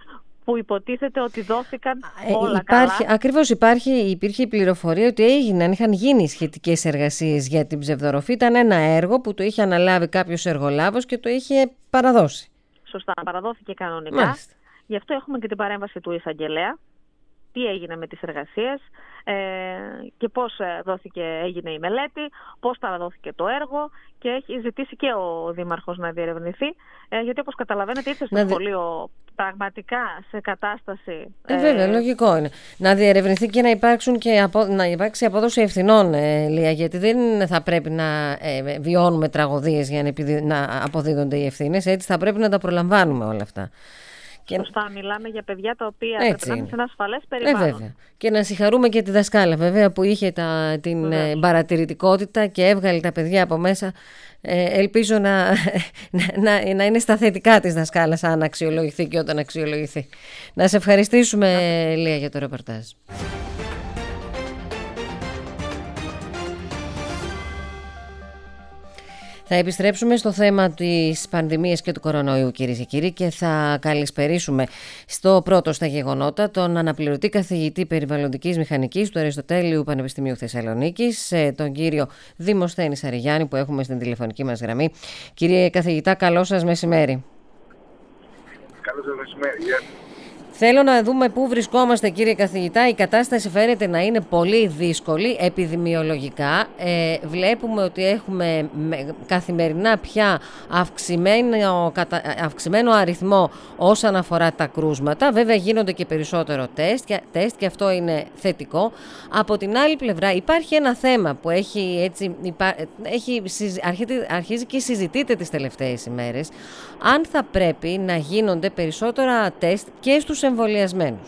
που υποτίθεται ότι δόθηκαν ε, όλα υπάρχει, καλά. Ακριβώς υπάρχει, υπήρχε η πληροφορία ότι έγιναν, είχαν γίνει σχετικές εργασίες για την ψευδορροφή. Ήταν ένα έργο που το είχε αναλάβει κάποιος εργολάβος και το είχε παραδώσει. Σωστά, παραδόθηκε κανονικά. Μάλιστα. Γι' αυτό έχουμε και την παρέμβαση του εισαγγελέα. Τι έγινε με τις εργασίες ε, και πώς δόθηκε, έγινε η μελέτη, πώς παραδόθηκε το έργο, και έχει ζητήσει και ο Δήμαρχος να διερευνηθεί, ε, γιατί όπως καταλαβαίνετε ήρθε στο να σχολείο δι... πραγματικά σε κατάσταση... Ε, βέβαια, ε... λογικό είναι. Να διερευνηθεί και να, υπάρξουν και απο... να υπάρξει απόδοση ευθυνών, ε, Λία, γιατί δεν θα πρέπει να ε, βιώνουμε τραγωδίες για να, επιδι... να αποδίδονται οι ευθύνες, έτσι θα πρέπει να τα προλαμβάνουμε όλα αυτά. Και... Σωστά, μιλάμε για παιδιά τα οποία πρέπει να είναι σε ένα ασφαλές περιβάλλον. Ε, βέβαια. Και να συγχαρούμε και τη δασκάλα, βέβαια, που είχε τα, την ε, παρατηρητικότητα και έβγαλε τα παιδιά από μέσα. Ε, ελπίζω να, να, να είναι στα θετικά της δασκάλας, αν αξιολογηθεί και όταν αξιολογηθεί. Να σε ευχαριστήσουμε, yeah. Λία, για το ρεπορτάζ. Θα επιστρέψουμε στο θέμα της πανδημίας και του κορονοϊού, κυρίες και κύριοι, και θα καλησπερίσουμε στο πρώτο στα γεγονότα τον αναπληρωτή καθηγητή περιβαλλοντικής μηχανικής του Αριστοτέλειου Πανεπιστημίου Θεσσαλονίκης, τον κύριο Δημοσθένη Σαριγιάννη, που έχουμε στην τηλεφωνική μας γραμμή. Κύριε καθηγητά, καλό σας μεσημέρι. Καλό σας μεσημέρι. Θέλω να δούμε πού βρισκόμαστε, κύριε καθηγητά. Η κατάσταση φαίνεται να είναι πολύ δύσκολη επιδημιολογικά. Ε, βλέπουμε ότι έχουμε καθημερινά πια αυξημένο, αυξημένο αριθμό όσον αφορά τα κρούσματα. Βέβαια γίνονται και περισσότερο τεστ και, τεστ και αυτό είναι θετικό. Από την άλλη πλευρά υπάρχει ένα θέμα που έχει, έτσι, υπά, έχει, αρχίζει και συζητείται τις τελευταίες ημέρες. Αν θα πρέπει να γίνονται περισσότερα τεστ και στους εμβολιασμένους.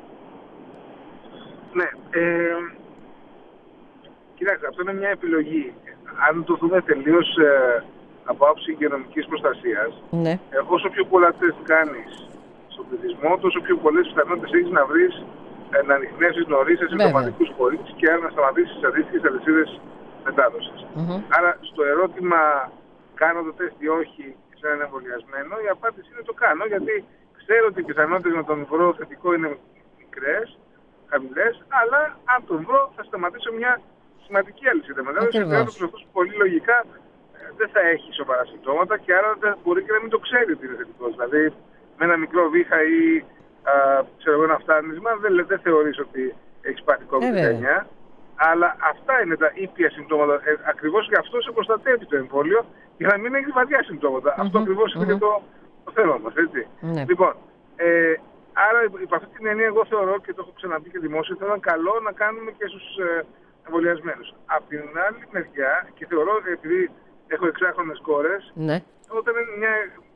Ναι. Ε, κοιτάξτε, αυτό είναι μια επιλογή. Αν το δούμε τελείως ε, από άψη υγειονομικής προστασίας, ναι. ε, όσο πιο πολλά τεστ κάνεις στον πληθυσμό, τόσο πιο πολλές πιθανότητες έχεις να βρεις, ε, να ανιχνεύσεις νωρίς σε συμπτωματικούς φορείς και άρα να σταματήσεις τις αντίστοιχες αλυσίδες μετάδοσης. Mm-hmm. Άρα, στο ερώτημα κάνω το τεστ ή όχι σε έναν εμβολιασμένο, η απάντηση είναι το κάνω, γιατί ξέρω ότι οι πιθανότητες να τον βρω θετικό είναι μικρές, χαμηλές, αλλά αν τον βρω θα σταματήσω μια σημαντική αλυσίδα μετάδοσης. Ο άνθρωπος αυτός πολύ λογικά ε, δεν θα έχει σοβαρά συμπτώματα και άρα δεν μπορεί και να μην το ξέρει ότι είναι θετικός. Δηλαδή με ένα μικρό βήχα ή α, ξέρω εγώ, ένα φτάνισμα δεν, δεν θεωρείς ότι έχεις πάθει κόβιντ δεκαεννιά. Αλλά αυτά είναι τα ήπια συμπτώματα. Ε, ακριβώς γι' αυτό σε προστατεύει το εμβόλιο, για να μην έχεις βαριά συμπτώματα. Mm-hmm. Αυτό ακριβώς mm-hmm. είναι και το. το θέμα μας, έτσι. Ναι. Λοιπόν, ε, άρα υπ' αυτή την έννοια εγώ θεωρώ, και το έχω ξαναπεί και δημόσια, θα ήταν καλό να κάνουμε και στους ε, εμβολιασμένους. Απ' την άλλη μεριά, και θεωρώ, επειδή έχω εξάχρονες κόρες, ναι. όταν είναι μια,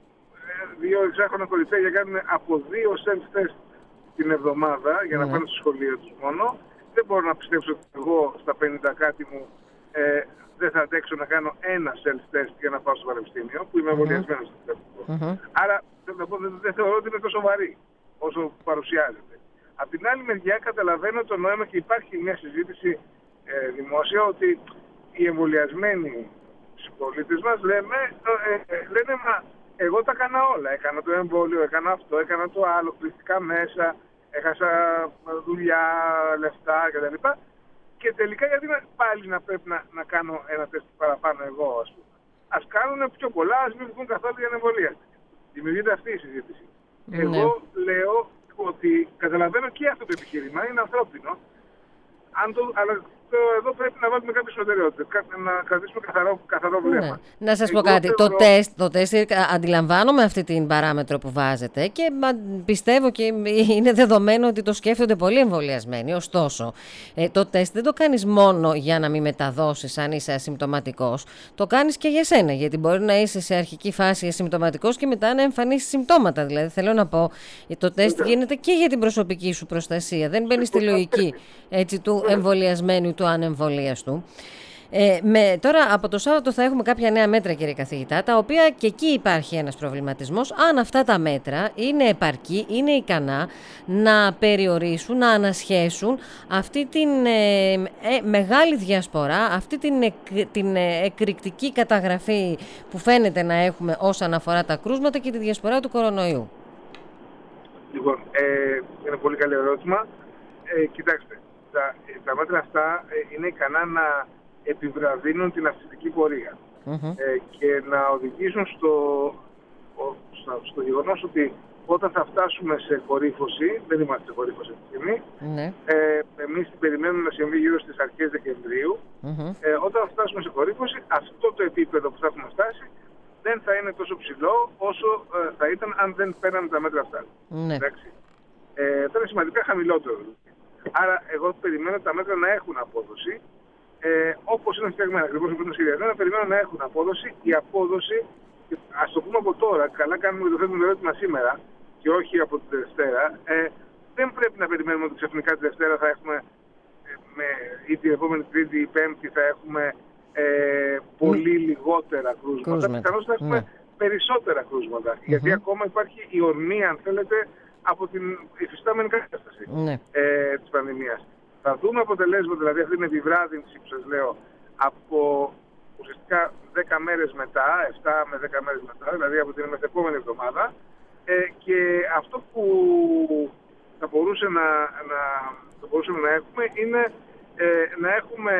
δύο εξάχρονα κοριτσάκια κάνουν από δύο self-test την εβδομάδα για να ναι. πάνε στο σχολείο τους μόνο, δεν μπορώ να πιστέψω ότι εγώ στα πενήντα κάτι μου ε, δεν θα αντέξω να κάνω ένα self-test για να πάω στο πανεπιστήμιο, που είμαι εμβολιασμένος. Mm-hmm. Mm-hmm. Άρα δεν, δεν θεωρώ ότι είναι τόσο βαρύ όσο παρουσιάζεται. Απ' την άλλη μεριά καταλαβαίνω το νόημα και υπάρχει μια συζήτηση ε, δημόσια ότι οι εμβολιασμένοι συμπολίτες μας λέμε, ε, ε, λένε μα εγώ τα έκανα όλα. Έκανα το εμβόλιο, έκανα αυτό, έκανα το άλλο, κλειστικά μέσα, έχασα δουλειά, λεφτά κτλ. Και τελικά γιατί να, πάλι να πρέπει να, να κάνω ένα τεστ παραπάνω εγώ, ας πούμε. Ας κάνουν πιο πολλά, ας μην βγουν καθόλου για εμβολία. Δημιουργείται αυτή η συζήτηση. Ναι. Εγώ λέω ότι καταλαβαίνω και αυτό το επιχείρημα, είναι ανθρώπινο. Αν το, αλλά το, εδώ πρέπει να βάλουμε κάποιες προτεραιότητες, να κρατήσουμε καθαρό, καθαρό βλέμμα. Ναι. Να σας πω κάτι, θεωρώ... το, τεστ, το τεστ αντιλαμβάνομαι αυτή την παράμετρο που βάζετε και πιστεύω και είναι δεδομένο ότι το σκέφτονται πολλοί εμβολιασμένοι. Ωστόσο, ε, το τεστ δεν το κάνεις μόνο για να μην μεταδώσεις αν είσαι ασυμπτωματικός. Το κάνεις και για σένα, γιατί μπορεί να είσαι σε αρχική φάση ασυμπτωματικός και μετά να εμφανίσεις συμπτώματα. Δηλαδή θέλω να πω, το τεστ γίνεται και για την προσωπική σου προστασία. Δεν μπαίνει στη λογική έτσι, του εμβολιασμένου του ανεμβολίαστου. Ε, με, τώρα από το Σάββατο θα έχουμε κάποια νέα μέτρα, κύριε καθηγητά, τα οποία και εκεί υπάρχει ένας προβληματισμός αν αυτά τα μέτρα είναι επαρκή, είναι ικανά να περιορίσουν, να ανασχέσουν αυτή την ε, ε, μεγάλη διασπορά, αυτή την, εκ, την ε, εκρηκτική καταγραφή που φαίνεται να έχουμε όσον αφορά τα κρούσματα και τη διασπορά του κορονοϊού. Λοιπόν, ε, είναι πολύ καλό ερώτημα. Ε, κοιτάξτε, τα, τα μέτρα αυτά ε, είναι ικανά να επιβραδύνουν την αυξητική πορεία mm-hmm. ε, και να οδηγήσουν στο, στο, στο γεγονός ότι όταν θα φτάσουμε σε κορύφωση, δεν είμαστε σε κορύφωση αυτή τη στιγμή, mm-hmm. ε, εμείς την περιμένουμε να συμβεί γύρω στις αρχές Δεκεμβρίου, mm-hmm. ε, όταν θα φτάσουμε σε κορύφωση, αυτό το επίπεδο που θα έχουμε φτάσει δεν θα είναι τόσο ψηλό όσο ε, θα ήταν αν δεν παίρναμε τα μέτρα αυτά. Mm-hmm. Εντάξει. Ε, θα είναι σημαντικά χαμηλότερο. Άρα, εγώ περιμένω τα μέτρα να έχουν απόδοση, ε, όπως είναι φτιαγμένα, ακριβώς όπως είναι σχεδιασμένα, περιμένω να έχουν απόδοση. Η απόδοση, ας το πούμε από τώρα, καλά κάνουμε και το θέτουμε το ερώτημα σήμερα και όχι από τη Δευτέρα, ε, δεν πρέπει να περιμένουμε ότι ξαφνικά τη Δευτέρα θα έχουμε, ε, με, ή την επόμενη Τρίτη ή Πέμπτη θα έχουμε ε, πολύ mm. λιγότερα κρούσματα. Πιθανώς θα έχουμε mm. περισσότερα κρούσματα, mm-hmm. γιατί ακόμα υπάρχει η ορμή, αν θέλετε, από την υφιστάμενη κατάσταση mm. ε, της πανδημίας. Θα δούμε αποτελέσματα, δηλαδή αυτή την επιβράδυνση που σας λέω, από ουσιαστικά δέκα μέρες μετά, επτά με δέκα μέρες μετά, δηλαδή από την μεθεπόμενη εβδομάδα, ε, και αυτό που θα μπορούσε να, να, θα μπορούσαμε να έχουμε είναι ε, να έχουμε,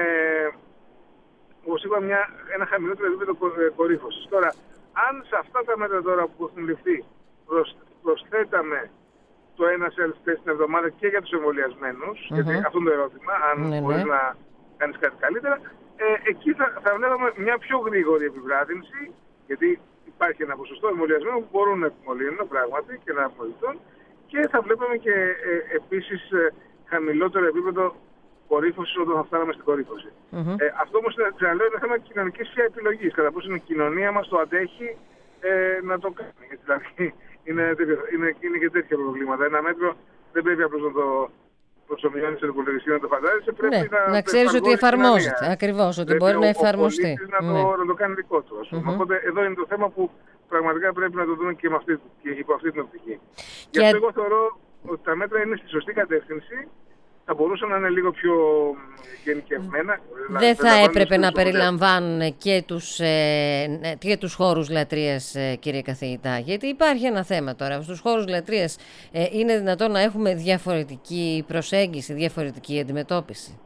όπως είπα, μια, ένα χαμηλότερο επίπεδο κορύφωσης. Τώρα, αν σε αυτά τα μέτρα τώρα που έχουν ληφθεί προσ, προσθέταμε το ένα self-test την εβδομάδα και για τους εμβολιασμένους, mm-hmm. γιατί αυτό είναι το ερώτημα, αν mm-hmm. μπορείς να κάνεις κάτι καλύτερα, ε, εκεί θα, θα βλέπαμε μια πιο γρήγορη επιβράδυνση, γιατί υπάρχει ένα ποσοστό εμβολιασμένων που μπορούν να επιμολύνουν πράγματι και να απολυθούν, και θα βλέπαμε και ε, επίσης ε, χαμηλότερο επίπεδο κορύφωσης όταν θα φτάναμε στην κορύφωση. Mm-hmm. Ε, αυτό όμως, ξαναλέω, είναι θέμα κοινωνικής πια επιλογής, κατά πόσο η κοινωνία μας το αντέχει ε, να το κάνει. Γιατί, δηλαδή, είναι, είναι, είναι και τέτοια προβλήματα. Ένα μέτρο δεν πρέπει απλώς να το προσωμιώνει στον υπολογιστή, να το φαντάζεσαι. Πρέπει ναι, να, να ξέρεις ότι εφαρμόζεται. Ακριβώς, ότι πρέπει μπορεί ο, να εφαρμοστεί. Να, ναι. το, να το κάνει δικό του. Mm-hmm. Οπότε εδώ είναι το θέμα που πραγματικά πρέπει να το δούμε και, με αυτή, και υπό αυτή την οπτική. Και... Γι' αυτό εγώ θεωρώ ότι τα μέτρα είναι στη σωστή κατεύθυνση. Θα μπορούσαν να είναι λίγο πιο γενικευμένα. Δεν θα έπρεπε να περιλαμβάνουν και τους, ε, και τους χώρους λατρείας, ε, κύριε καθηγητά. Γιατί υπάρχει ένα θέμα τώρα. Στους χώρους λατρείας ε, είναι δυνατόν να έχουμε διαφορετική προσέγγιση, διαφορετική αντιμετώπιση.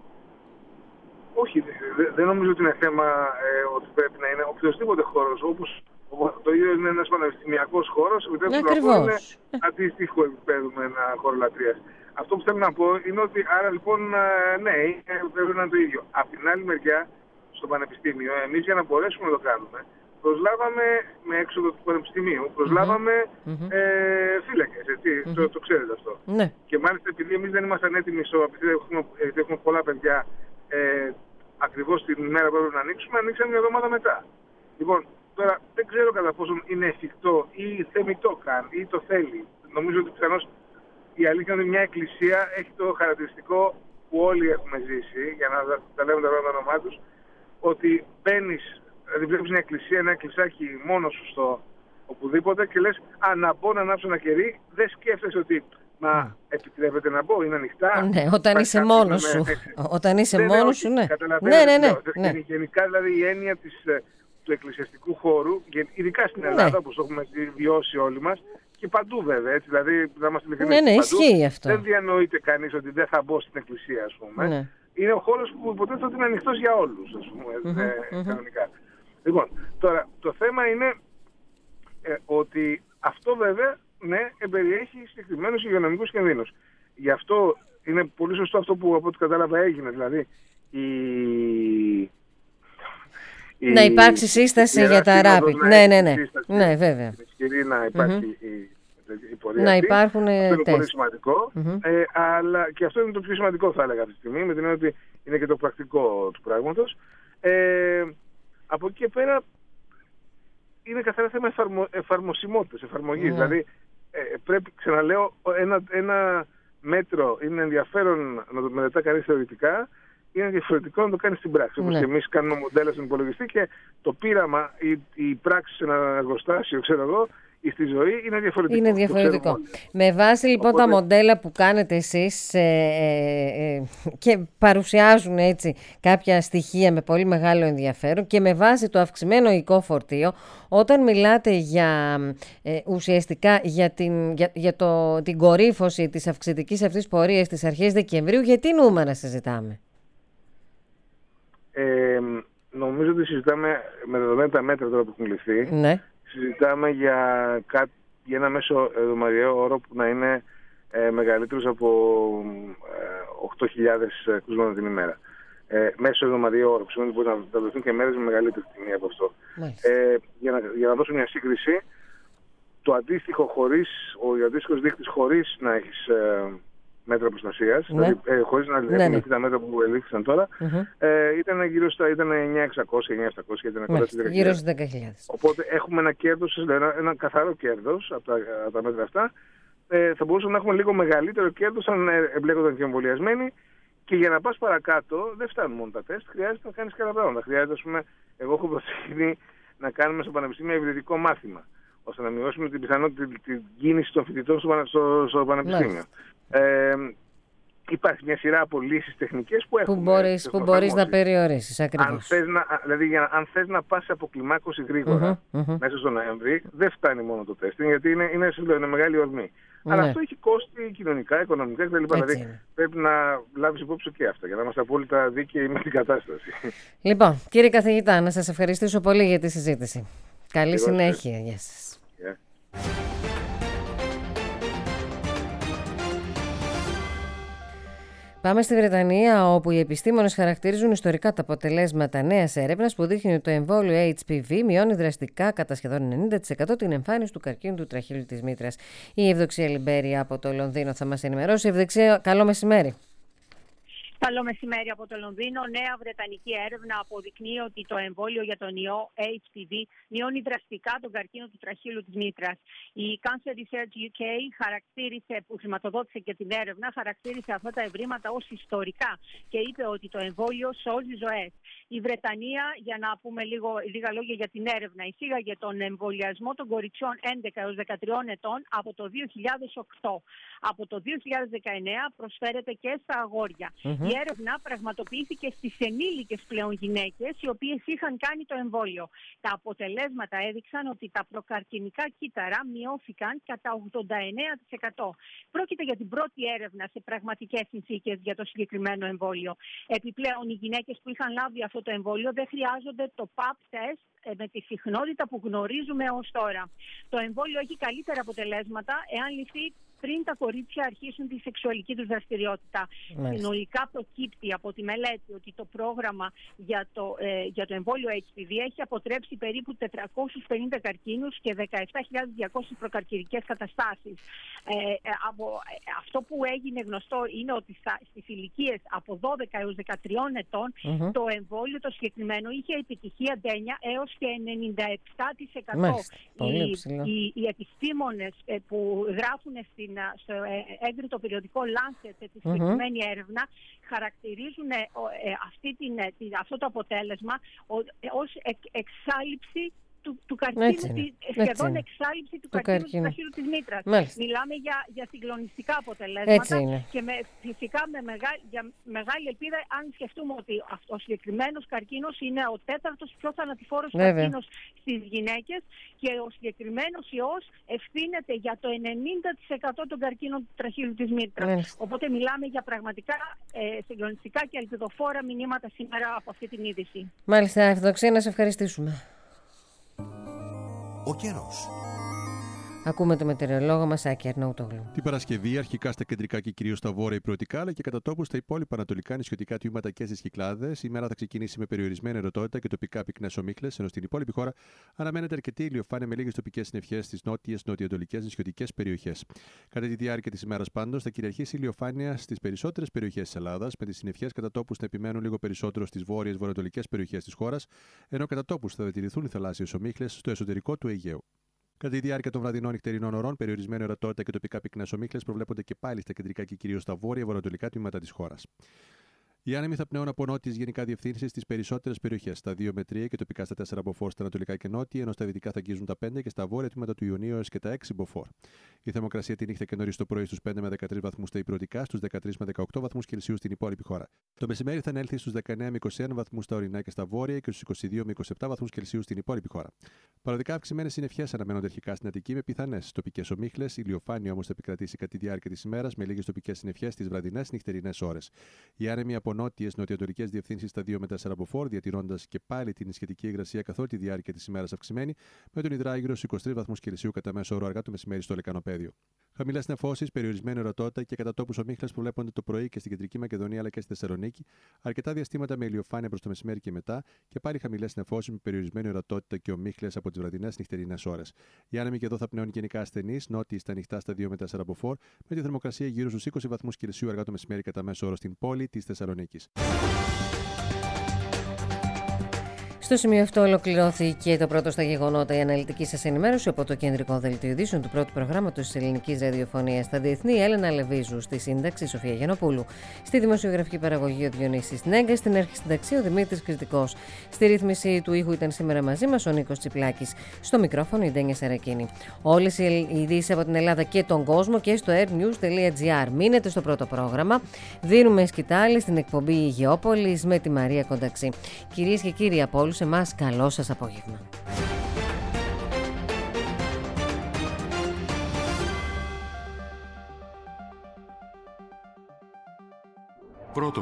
Όχι, δεν δε νομίζω ότι είναι θέμα ε, ότι πρέπει να είναι οποιοδήποτε χώρος. Όπως το ίδιο είναι ένας πανεπιστημιακός χώρος, επιτρέπει να είναι αντίστοιχο επίπεδο με ένα χώρο λατρείας. Αυτό που θέλω να πω είναι ότι άρα λοιπόν ναι, πρέπει να είναι το ίδιο. Από την άλλη μεριά, στο πανεπιστήμιο, εμείς για να μπορέσουμε να το κάνουμε, προσλάβαμε με έξοδο του πανεπιστημίου, προσλάβαμε mm-hmm. ε, φύλακες, έτσι, mm-hmm. το, το ξέρετε αυτό. Mm-hmm. Και μάλιστα επειδή εμείς δεν ήμασταν έτοιμοι, επειδή έχουμε, έχουμε πολλά παιδιά, ε, ακριβώς την ημέρα που έπρεπε να ανοίξουμε, ανοίξαμε μια εβδομάδα μετά. Λοιπόν, τώρα δεν ξέρω κατά πόσο είναι εφικτό ή θεμιτό καν ή το θέλει. Νομίζω ότι πιθανώς η αλήθεια είναι ότι μια εκκλησία έχει το χαρακτηριστικό που όλοι έχουμε ζήσει, για να τα λέμε τα όνομά τους, ότι μπαίνεις, δηλαδή βλέπεις μια εκκλησία, ένα εκκλησάκι μόνος σου στο οπουδήποτε και λες, α, να μπω να ανάψω ένα κερί, δεν σκέφτεσαι ότι, μα mm. επιτρέπεται να μπω, είναι ανοιχτά. Ναι, όταν είσαι μόνος σου. Όταν είσαι μόνος σου, ναι. Ναι, ναι, ναι. ναι. Γενικά δηλαδή η έννοια της, του εκκλησιαστικού χώρου, ειδικά στην Ελλάδα, ναι. όπως το έχουμε βιώσει όλοι μας, και παντού βέβαια, έτσι, δηλαδή να είμαστε ειλικρινείς. Ναι, ναι, ισχύει αυτό. Δεν διανοείται κανείς ότι δεν θα μπω στην εκκλησία, ας πούμε. Ναι. Είναι ο χώρος που υποτίθεται ότι είναι ανοιχτός για όλους, ας πούμε, mm-hmm, ε, mm-hmm. κανονικά. Λοιπόν, τώρα, το θέμα είναι ε, ότι αυτό βέβαια, ναι, εμπεριέχει συγκεκριμένους υγειονομικούς κινδύνους. Γι' αυτό είναι πολύ σωστό αυτό που από ό,τι κατάλαβα έγινε, δηλαδή η... Να υπάρξει σύσταση η για τα ράπη. Ναι, ναι, ναι. Ναι, βέβαια. Ισχυρή να υπάρχει mm-hmm. η, η πορεία. Να αυτή. υπάρχουν αυτό είναι τεστ. πολύ σημαντικό. Mm-hmm. Ε, αλλά και αυτό είναι το πιο σημαντικό, θα έλεγα αυτή τη στιγμή, με την έννοια ότι είναι και το πρακτικό του πράγματος. Ε, από εκεί και πέρα είναι καθαρά θέμα εφαρμο, εφαρμοσιμότητας, εφαρμογής. Mm-hmm. Δηλαδή ε, πρέπει, ξαναλέω, ένα, ένα μέτρο είναι ενδιαφέρον να το μελετά κανείς θεωρητικά. Είναι διαφορετικό να το κάνει στην πράξη. Όπως ναι. και εμείς κάνουμε μοντέλα στον υπολογιστή και το πείραμα, η, η πράξη σε ένα εργοστάσιο, ξέρω εγώ, στη ζωή είναι διαφορετικό. Είναι διαφορετικό. Με βάση λοιπόν Οπότε... τα μοντέλα που κάνετε εσείς ε, ε, ε, και παρουσιάζουν έτσι κάποια στοιχεία με πολύ μεγάλο ενδιαφέρον και με βάση το αυξημένο οικό φορτίο, όταν μιλάτε για ε, ουσιαστικά για, την, για, για το, την κορύφωση της αυξητικής αυτής πορείας στις αρχές Δεκεμβρίου, για τι νούμερα συζητάμε? Ε, νομίζω ότι συζητάμε με δεδομένα τα μέτρα τώρα που έχουν ληφθεί. Ναι. Συζητάμε για, κά, για ένα μέσο εβδομαδιαίο όρο που να είναι ε, μεγαλύτερος από ε, οκτώ χιλιάδες κρούσματα την ημέρα. Ε, μέσο εβδομαδιαίο όρο, που σημαίνει ότι μπορεί να δοθούν και μέρες με μεγαλύτερη τιμή από αυτό. Ε, για, να, για να δώσω μια σύγκριση, το αντίστοιχο χωρίς, ο αντίστοιχος δείκτης χωρίς να έχεις ε, μέτρα προστασίας, ναι. δηλαδή ε, χωρίς να ναι, ναι. τα μέτρα που ελήφθησαν τώρα, mm-hmm. ε, ήταν γύρω στα εννιά χιλιάδες εξακόσια εννιά χιλιάδες επτακόσια, ήταν κοντά στις δέκα χιλιάδες. Γύρω στις δέκα χιλιάδες. Οπότε έχουμε ένα κέρδος, ένα, ένα καθαρό κέρδος από τα, από τα μέτρα αυτά. Ε, θα μπορούσαμε να έχουμε λίγο μεγαλύτερο κέρδος αν εμπλέκονταν και εμβολιασμένοι. Και για να πας παρακάτω, δεν φτάνουν μόνο τα τεστ, χρειάζεται να κάνεις καλά πράγματα. Χρειάζεται, ας πούμε, εγώ έχω προτείνει να κάνουμε στο πανεπιστήμιο υβριδικό μάθημα, ώστε να μειώσουμε την πιθανότητα την κίνηση των φοιτητών στο, στο, στο πανεπιστήμιο. Ε, υπάρχει μια σειρά από λύσεις τεχνικές που έχουμε. Που μπορείς, που μπορείς να περιορίσεις, ακριβώς. Αν θες να, δηλαδή, για, αν θες να πας σε αποκλιμάκωση γρήγορα mm-hmm, mm-hmm. μέσα στο Νοέμβρη, δεν φτάνει μόνο το τεστ, γιατί είναι, είναι, είναι, είναι μεγάλη ορμή. Ναι. Αλλά αυτό έχει κόστη κοινωνικά, οικονομικά κτλ. Δηλαδή πρέπει να λάβεις υπόψη και αυτά για να είμαστε απόλυτα δίκαιοι με την κατάσταση. Λοιπόν, κύριε καθηγητά, να σας ευχαριστήσω πολύ για τη συζήτηση. Καλή Εγώ συνέχεια. Γεια σας. Yeah. Πάμε στη Βρετανία, όπου οι επιστήμονες χαρακτηρίζουν ιστορικά τα αποτελέσματα νέας έρευνας που δείχνει ότι το εμβόλιο έιτς πι βι μειώνει δραστικά κατά σχεδόν ενενήντα τοις εκατό την εμφάνιση του καρκίνου του τραχύλου της μήτρας. Η Ευδοξία Λιμπέρη από το Λονδίνο θα μας ενημερώσει. Ευδοξία, καλό μεσημέρι. Καλό μεσημέρι από το Λονδίνο. Νέα βρετανική έρευνα αποδεικνύει ότι το εμβόλιο για τον ιό έιτς πι βι μειώνει δραστικά τον καρκίνο του τραχύλου της μήτρας. Η Cancer Research γιου κέι χαρακτήρισε, που χρηματοδότησε και την έρευνα, χαρακτήρισε αυτά τα ευρήματα ως ιστορικά και είπε ότι το εμβόλιο σώζει ζωές. Η Βρετανία, για να πούμε λίγο, λίγα λόγια για την έρευνα, εισήγαγε τον εμβολιασμό των κοριτσιών έντεκα έως δεκατρία ετών από το δύο χιλιάδες οκτώ. Από το δύο χιλιάδες δεκαεννέα προσφέρεται και στα αγόρια. Mm-hmm. Η έρευνα πραγματοποιήθηκε στις ενήλικες πλέον γυναίκες, οι οποίες είχαν κάνει το εμβόλιο. Τα αποτελέσματα έδειξαν ότι τα προκαρκινικά κύτταρα μειώθηκαν κατά ογδόντα εννέα τοις εκατό. Πρόκειται για την πρώτη έρευνα σε πραγματικές συνθήκες για το συγκεκριμένο εμβόλιο. Επιπλέον, οι γυναίκες που είχαν λάβει αυτό το εμβόλιο δεν χρειάζονται το παπ τεστ με τη συχνότητα που γνωρίζουμε ως τώρα. Το εμβόλιο έχει καλύτερα αποτελέσματα εάν ληφθεί πριν τα κορίτσια αρχίσουν τη σεξουαλική τους δραστηριότητα. Συνολικά προκύπτει από τη μελέτη ότι το πρόγραμμα για το, ε, για το εμβόλιο έιτς πι βι έχει αποτρέψει περίπου τετρακόσιους πενήντα καρκίνους και δεκαεπτά χιλιάδες διακόσιες προκαρκινικές καταστάσεις. Ε, από, ε, αυτό που έγινε γνωστό είναι ότι στα, στις ηλικίες από δώδεκα έως δεκατρία ετών mm-hmm. το εμβόλιο το συγκεκριμένο είχε επιτυχία ντένια έως και ενενήντα επτά τοις εκατό. Οι, οι, οι επιστήμονες ε, που γράφουν στην στο έγκριτο περιοδικό Lancet τη συγκεκριμένη mm-hmm. έρευνα χαρακτηρίζουν ε, ε, αυτή την, ε, αυτό το αποτέλεσμα ως εξ, εξάλληψη του, του καρκίνου, τη, σχεδόν εξάλληψη του, του καρκίνου του τραχύλου της μήτρας. Μάλιστα. Μιλάμε για, για συγκλονιστικά αποτελέσματα και με, φυσικά με μεγάλη, για μεγάλη ελπίδα, αν σκεφτούμε ότι ο συγκεκριμένος καρκίνος είναι ο τέταρτος πιο θανατηφόρος καρκίνος στις γυναίκες και ο συγκεκριμένος ιός ευθύνεται για το ενενήντα τοις εκατό των καρκίνων του τραχύλου της μήτρας. Μάλιστα. Οπότε μιλάμε για πραγματικά ε, συγκλονιστικά και ελπιδοφόρα μηνύματα σήμερα από αυτή την είδηση. Μάλιστα, Ευδοξία, να σε ευχαριστήσουμε. Ο καιρός. Ακούμε το μετεωρολόγο μας, Άκη Αρναούτογλου. Την Παρασκευή, αρχικά στα κεντρικά και κυρίως στα βόρεια υπηρετικά, αλλά και κατά τόπου στα υπόλοιπα ανατολικά νησιωτικά τμήματα και στις Κυκλάδες. Η μέρα θα ξεκινήσει με περιορισμένη ερωτότητα και τοπικά πυκνές ομίχλες, ενώ στην υπόλοιπη χώρα αναμένεται αρκετή ηλιοφάνεια με λίγες τοπικές συννεφιές στις νότιες, νοτιοανατολικές νησιωτικές περιοχές. Κατά τη διάρκεια της ημέρας πάντως θα κυριαρχήσει ηλιοφάνεια στις περισσότερες περιοχές της Ελλάδας, με τις συννεφιές κατά τόπου να επιμένουν λίγο περισσότερο στις βόρειες βορειοανατολικές περιοχές της χώρας, ενώ κατά τόπου θα διατηρηθούν οι θαλάσσιες ομίχλες στο εσωτερικό του Αιγαίου. Κατά τη διάρκεια των βραδινών νυχτερινών ωρών, περιορισμένη ορατότητα και τοπικά πυκνές ομίχλες προβλέπονται και πάλι στα κεντρικά και κυρίως στα βόρεια βορειοανατολικά τμήματα της χώρας. Οι άνεμοι θα πνέουν από νότιες γενικά διευθύνσεις στις περισσότερες περιοχές, στα δύο με τρία και τοπικά στα τέσσερα μποφόρ στα ανατολικά και νότια, ενώ στα δυτικά θα αγγίζουν τα πέντε και στα βόρεια τμήματα του Ιωνίου έως και τα έξι μποφόρ. Η θερμοκρασία τη νύχτα και νωρίς το πρωί στους πέντε με δεκατρείς βαθμούς στα υπηρετικά, στους δεκατρείς με δεκαοκτώ βαθμούς Κελσίου στην υπόλοιπη χώρα. Το μεσημέρι θα ανέλθει στους δεκαεννέα με είκοσι ένα βαθμούς στα ορεινά και στα βόρεια και στους είκοσι δύο με είκοσι επτά βαθμούς Κελσίου στην υπόλοιπη χώρα. Παροδικά αυξημένες συννεφιές αναμένονται αρχικά στην Αττική με πιθανές τοπικές ομίχλες. Η ηλιοφάνεια όμως θα επικρατήσει κατά τη διάρκεια της ημέρας με λίγες τοπικές συννεφιές στις βραδινές νυχτερινές ώρες. Οι άνεμοι από νότιες νοτιοανατολικές διευθύνσεις στα δύο με τέσσερα μποφόρ, διατηρώντας και πάλι την σχετική υγρασία καθ' όλη τη διάρκεια της ημέρας αυξημένη, με τον υδράγυρο στους είκοσι τρεις βαθμούς Κελσίου κατά μέσο όρο αργά το μεσημέρι στο λεκανοπέδιο. Χαμηλές νεφώσεις, περιορισμένη ορατότητα και κατά τόπους ομίχλες προβλέπονται το πρωί και στην Κεντρική Μακεδονία αλλά και στη Θεσσαλονίκη, αρκετά διαστήματα με ηλιοφάνεια προς το μεσημέρι και μετά και πάλι χαμηλές νεφώσεις με περιορισμένη ορατότητα και ομίχλες από τις βραδινές νυχτερινές ώρες. Οι άνεμοι και εδώ θα πνέουν γενικά ασθενείς, νότιοι στα ανοιχτά στα δύο με τέσσερα μποφόρ, με τη θερμοκρασία γύρω στους είκοσι βαθμούς Κελσίου αργά το μεσημέρι κατά μέσο όρο στην πόλη της Θεσσαλονίκης. Στο σημείο αυτό ολοκληρώθηκε το πρώτο στα γεγονότα, η αναλυτική σας ενημέρωση από το κεντρικό δελτίο ειδήσεων του πρώτου προγράμματος της ελληνικής ραδιοφωνίας στα διεθνή. Έλενα Λεβίζου, στη σύνταξη Σοφία Γιαννοπούλου, στη δημοσιογραφική παραγωγή ο Διονύσης Νέγκας, στην αρχισυνταξία ο Δημήτρης Κρητικός. Στη ρύθμιση του ήχου ήταν σήμερα μαζί μας ο Νίκος Τσιπλάκης. Στο μικρόφωνο η Ντένια Σαρακίνη. Όλες οι ειδήσεις από την Ελλάδα και τον κόσμο και στο air news τελεία gr. Μείνετε στο πρώτο πρόγραμμα. Δίνουμε σκητάλη στην εκπομπή Γεώπολης με τη Μαρία Κονταξή. Κυρίες και κύριοι, από όλους εμάς, καλό σας απόγευμα. Πρώτο